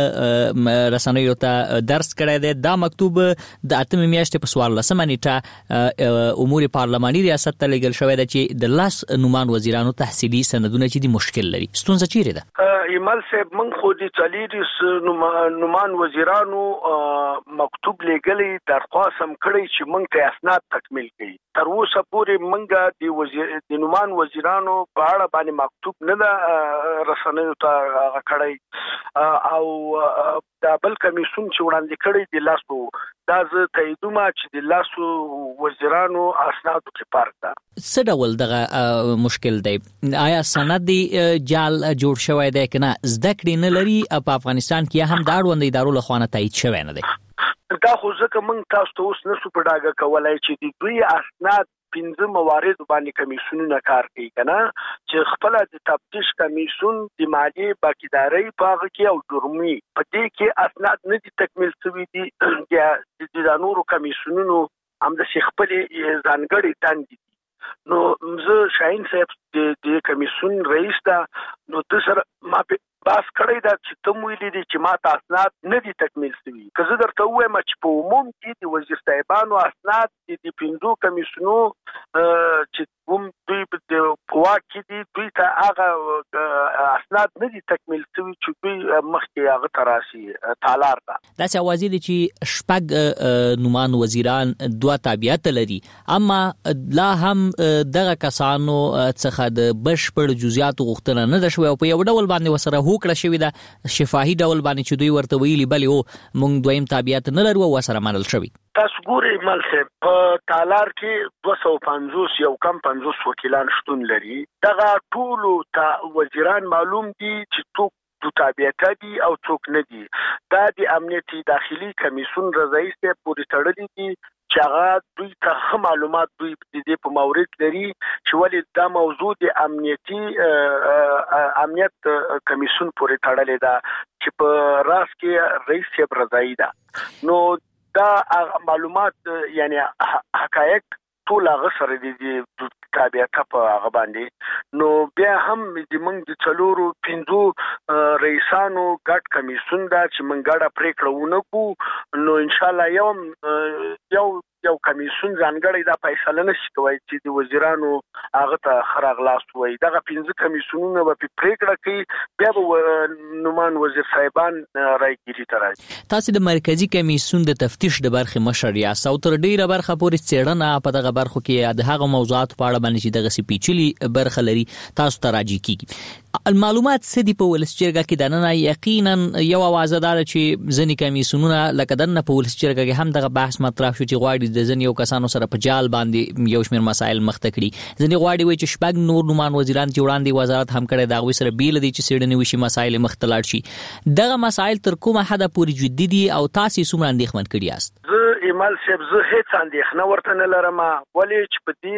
رسنیو ته درس کړی دی. دا مکتوب د اتمې میاشتې په څوارلسمه نیټه امور پارلماني ریاست ته لیږل شوی دی چې د لس نومان وزیرانو تحصیلي سندونه چې دي مشکل لري. ستونزه چیرې ده؟ ایمل صاحب موږ خو د څلور نومان وزیرانو مکتوب لیږلی درخواست هم کړی چې موږ ته اسناد تکمیل کړي. تر اوسه پورې موږ د وزیر د نومان وزیرانو په اړه باندې مکتوب نه ده رسنیو ته هغه کړی او دا بل کمیسیون چې وړاندې کړی د لاسو دا زه تاییدومه چې د لاسو وزیرانو اسنادو کې فرق ده. څه ډول دغه مشکل دی؟ آیا سند جال جوړ شوی دی که نه زده کړې نه لري په افغانستان کې هم د اړوند ادارو له خوا نه تایید شوی نه دی؟ دا خو ځکه موږ تاسو ته اوس نشو په ډاګه کولی چې د دوی اسناد پنځه موارد باندې کمیسیونونه کار کوي کنه چې خپل د تفتیش کمیسیون د مالیې باقیداري په هغه کې او جرمي په دې کې اسناد نه دي تکمیل شوي دي یا د نورو کمیسیونونو هم د خپل ځانګړي دندې دي. نو زه شاهین صاحب د کمیسیون رئیس ته نو د سره ما باس کړی دا چې ته مو ویلي دي چې ما ته اسناد نه دي تکمیل شوي. که زه درته ووایم چې په عموم کې د وزیر صاحبانو اسناد د پنځو کمیسیونو چې کوم دوی په واکې دي دوی ته هغه اسناد نه دي تکمیل شوي چې دوی مخکې هغه ته راشي تالار ته. داسې اوازې دي چې شپږ نومان وزیران دوه تابعیت لري، اما لا هم دغه کسانو څخه د بشپړ جزئیات غوښتنه نه ده شوې او په یو ډول باندې وسره هوکړه شوې ده شفاهي ډول باندې چې دوی ورته ویلي بلې او موږ دویم تابعیت نه لرو او وسره منل شوي. تاسو ګورئ مل صاحب په تالار کې دوه سوه پنځوس یو کم پنځوس وکیلان شتون لري. دغه ټولو ته وزیران معلوم دي چې څوک دو تابعیت دي او څوک نه دي. دا د امنیتي داخلي کمیسیون رضایي صاحب پورې تړلي دي چې هغه دوی ته ښه معلومات دوی د دې په مورد لري چې ولې دا موضوع د امنیتي امنیت کمیسیون پورې تړلې ده چې په راس کې رئیس صاحب رضایي ده. نو دا معلومات یعنی حقایق ټول هغه سره دي تابعیت په هغه باندې. نو بیا هم د موږ د څلورو پنځو رئیسانو ګډ کمیسیون دا چې موږ ګډه پریکړه ونه کوو نو ان شاء الله یو یو یو کمیسیون ځانګړی دا فیصله نشي کوي چې د وزیرانو هغه ته خراغلاس وي. دغه پنځه کمیسیونونه به پریکړه کوي بیا به نومان وزیر صاحبان رايګيري ته راځي. تاسو د مرکزی کمیسیون د تفتیش د برخې مشر یاست او تر ډیره برخه پورې څېړنه په دغه برخو کې د هغه موضوعات په اړه باندې چې دغه سپیچلی برخه لري تاسو ته راځي کیږي. المعلومات سدي په ولس جرګه کې د نن یقینا یو आवाज دار چې ځنی کمیسیونونه لکه دنه په ولس جرګه کې هم دغه بحث مطرح شو چې غواړي د ځنی یو کسانو سره په جال باندې یو شمېر مسایل مخته کړي. ځنی غواړي وایي چې شپږ نور نومان وزیران چې وړاندې وزارت هم کړی دا غوي سره بیل دي چې سیډنی وشي مسایل مخته لاړ شي. دغه مسایل تر کومه حد پورې جدي دي او تاسو څومره اندېښمن کړي یاست؟ زه ایمال صاحب زه هیڅ اندېښنه ورته نه لرم ولې چې په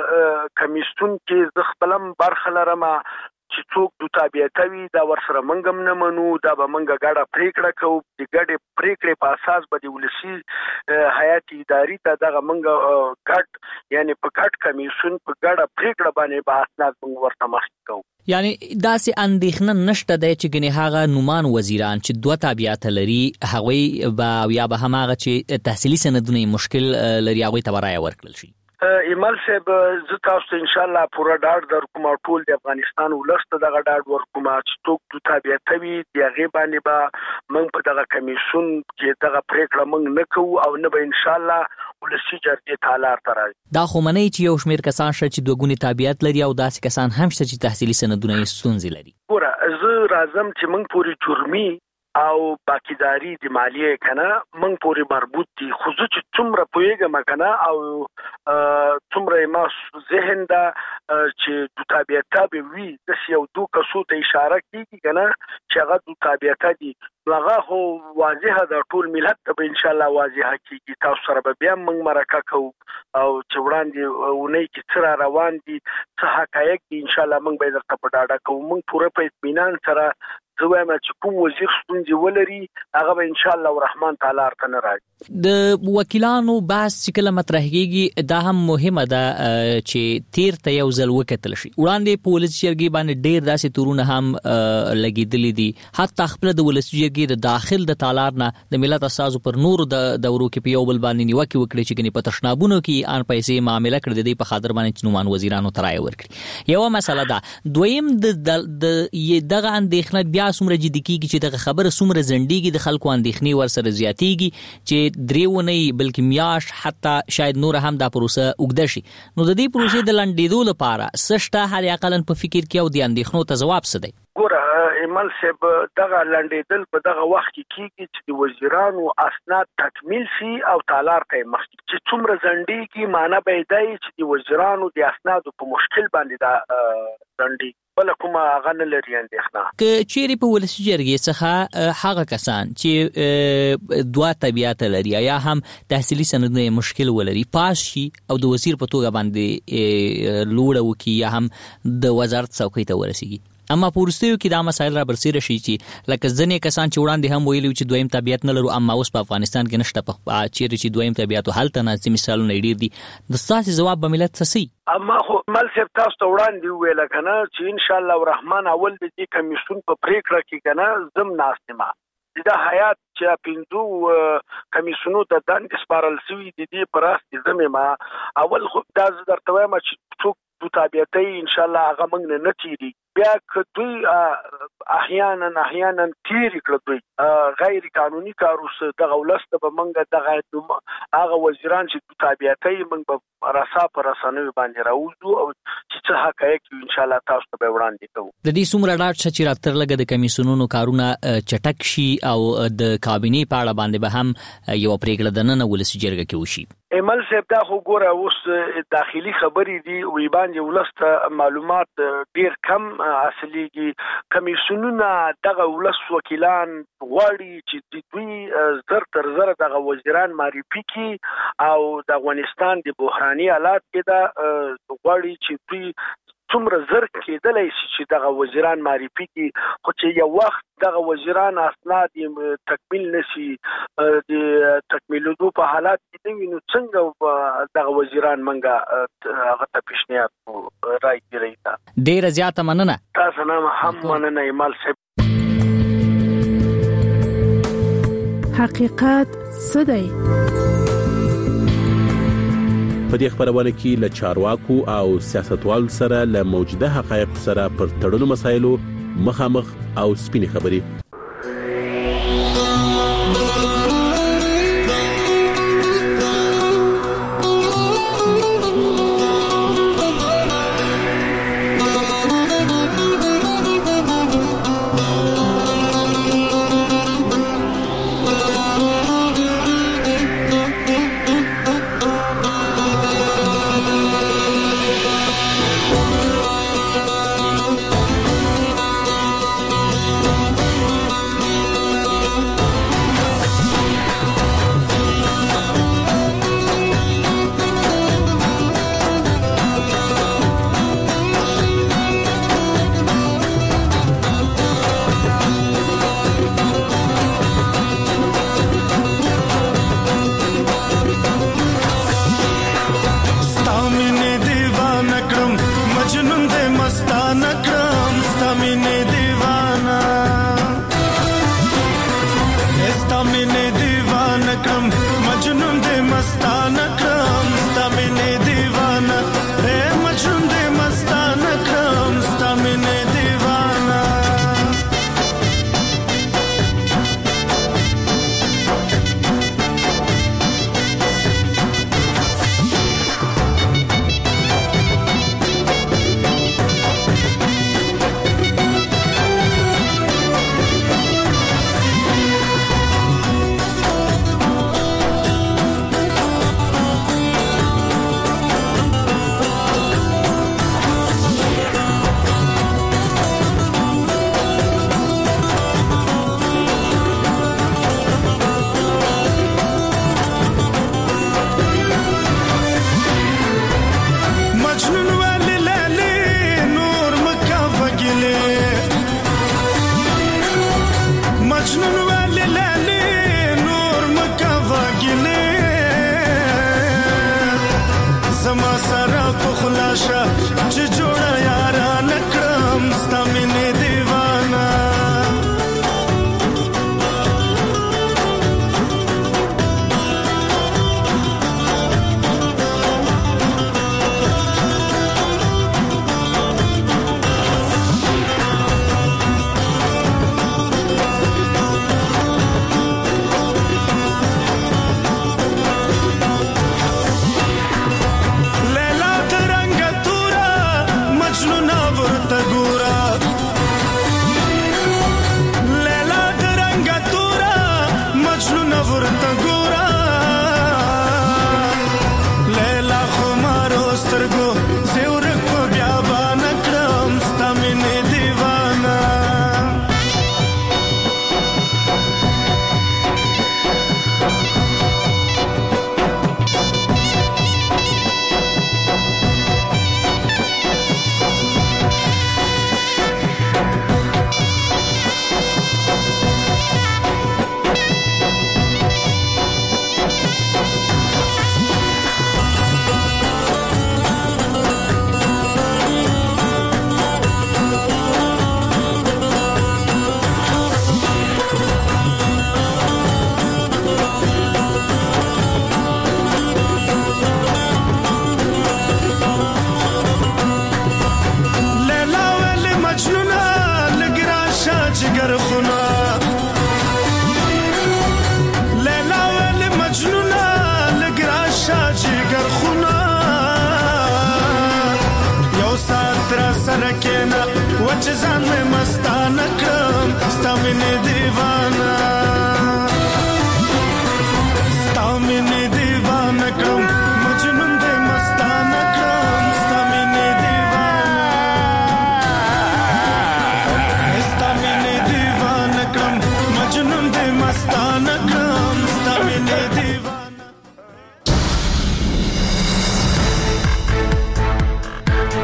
دې کمیسیون کې زه خپلم برخه لرم چې څوک د تابعیت وي دا ورسره منګم نه منو دا به منګه ګډه پریکړه کوو د ګډې پریکړې په اساس به د ولسی حیات اداري ته دغه منګه ګډ یعنی په ګډ کمیسیون په ګډه پریکړه باندې به اسناد موږ ورته مخکې کوو. یعنی داسې اندېښنه نشته دی چې ګنې هغه نومان وزیران چې دوه تابعیت لري هغوی به یا به هماغه چې تحصیلي سندونه مشکل لري هغوی ته به رایه ورکړل شي. ایمال صاحب زه تاسو ته ان شاء الله پوره ډاډ درکوم ټول د افغانستان ولست دغه ډاډ ورکوم چې څوک د تابعیت وي د هغه باندې به موږ په دغه کمیسیون کې دغه پریکړه موږ نه کوو او نه به ان شاء الله ولسی جرګې تالار ته راځي. دا خو منئ چې یو شمېر کسان شته چې دوه ګونی تابعیت لري او داسې کسان هم شته چې تحصیلي سندونه یې ستونزې لري. ګوره زه راځم چې موږ پوری جرمي او باکیداری د مالیه کنه موږ پوری مربوط دي خو زه چې څومره پوهیږم کنه او څومره ما ذهن دا چې د تابعیت به وي د یو دوه کسو ته اشاره کیږي کنه چې هغه د تابعیت دي هغه هو واضحه د ټول ملت ته ان شاء الله واضحه کیږي. تاسو سره به بیا موږ مرکه کوو او چې وړاندې ونی کې څه روان دي څه حقایق دي ان شاء الله موږ به درته په ډاډه کوو. موږ پوره په اطمینان سره زه وایم چې کوم وزیر ستونزې ولري هغه به ان شاء الله الرحمن تعالی ارته نه راځي. د وکیلانو بحث چې کله مطرح کیږي دا هم مهمه ده چې تیر ته یو ځل وکتل شي. وړاندې په ولس جرګې باندې ډېر داسې تورونه هم لګیدلې دي حتی خپل د ولس جرګې د داخل د تالار نه د ملت اساسو پر نورو د دورو کې په یو بل باندې نیوکه وکړي چې ګنې په تشنابونو کې ان پیسې معاملې کړې دي په خاطر باندې چې نومان وزیرانو ترای ورکړي. یو مسله ده. دویم د دغه اندېښنه بیا څومره جدي کیږي چې دغه خبره څومره زندګي د خلکو اندېښنې ورسره زیاتېږي چې درې ونې بلکې میاش حتی شاید نور هم دا پروسه اوږده شي. نو د دې پروسې د لنډېدو لپاره څه شته هر اقلا په فکر کې او د اندېښنو ته ځواب څه دی؟ ګوره ایمل صاحب دغه لنډېدل په دغه وخت کې کیږي چې د وزیرانو اسناد تکمیل شي او تالار ته مخکې چې څومره ځنډېږي معنی به دی چې د وزیرانو د اسنادو په مشکل باندې دا ځنډېږي بل کومه هغه نه لري اندېښنه. که چیرې په ولسي جرګې څخه هغه کسان چې دوه تابعیت لري یا هم تحصیلي سندونه مشکل ولري پاس شي او د وزیر په توګه باندې لوړه وکړي یا هم د وزارت څوکۍ ته ورسیږي اما په وروستیو کې دا مسایل را برسېره شي چې لکه ځینې کسان چې وړاندې هم ویلي چې دویم تابعیت نه لرو اما اوس په افغانستان کې نشته په چیرې چې دویم تابعیت هلته نه ځینې مثالونه ډېر دي د ستاسې ځواب به ملت څه سي؟ اما خو مل صاحب تاسو ته وړاندې وویله که نه چې انشاءالله الرحمن اول د دې کمیسیون په پریکړه کې که نه زم ناست یم دا حیات چې پنځو کمیسیونو ته دندې سپارل شوي د دې په راس کې زم یم اول خو دا زه درته وایم چې څوک د شاء الله هغه موږ نه تیری بیا کدوې احیانا احیانا تیری کړ دوی غیر قانوني کاروس د غولسته به موږ دغه هغه وزیران چې تابعیتي موږ به راسا پر رسنوي باندې راوځو او چې څه حقایق ان شاء الله تاسو ته وړاندې کوو. د دې څومره ډاټ چې راپتر لګه د کمیسیونونو کارونه چټک شي او د کابینې په اړه باندې به هم یو پریکړه د نن ولسی جرګه کې وشي. ایمل صاحب دا خو ګوره اوس داخلي خبرې دي وی باندې ولسته معلومات ډیر کم اصليږي. کمیسیونونه دغه ولس وکیلان غواړي چې دوی زر تر زر دغه وزیران معرفي کړي او د افغانستان د بحراني حالات کې دا غواړي چې دوی څومره زر کېدلای شي چې دغه وزیران معرفي کړي خو چې یو وخت دغه وزیران اسناد تکمیل نشي د تکمیلولو په حالات کې دی نو څنګه دغه وزیران منګه هغه ته پیشنهاد راځي راځي. ډیره زیاته مننه. تاسو نه هم مننه ایمال صاحب. حقیقت څه دی؟ په دې خبرونه کې له چارواکو او سیاستوالو سره له موجوده حقایق سره پر تړلو مسایلو مخامخ او سپینې خبرې. کېنا وچ ځان مې مستانه کړم ستا مینې دیوانه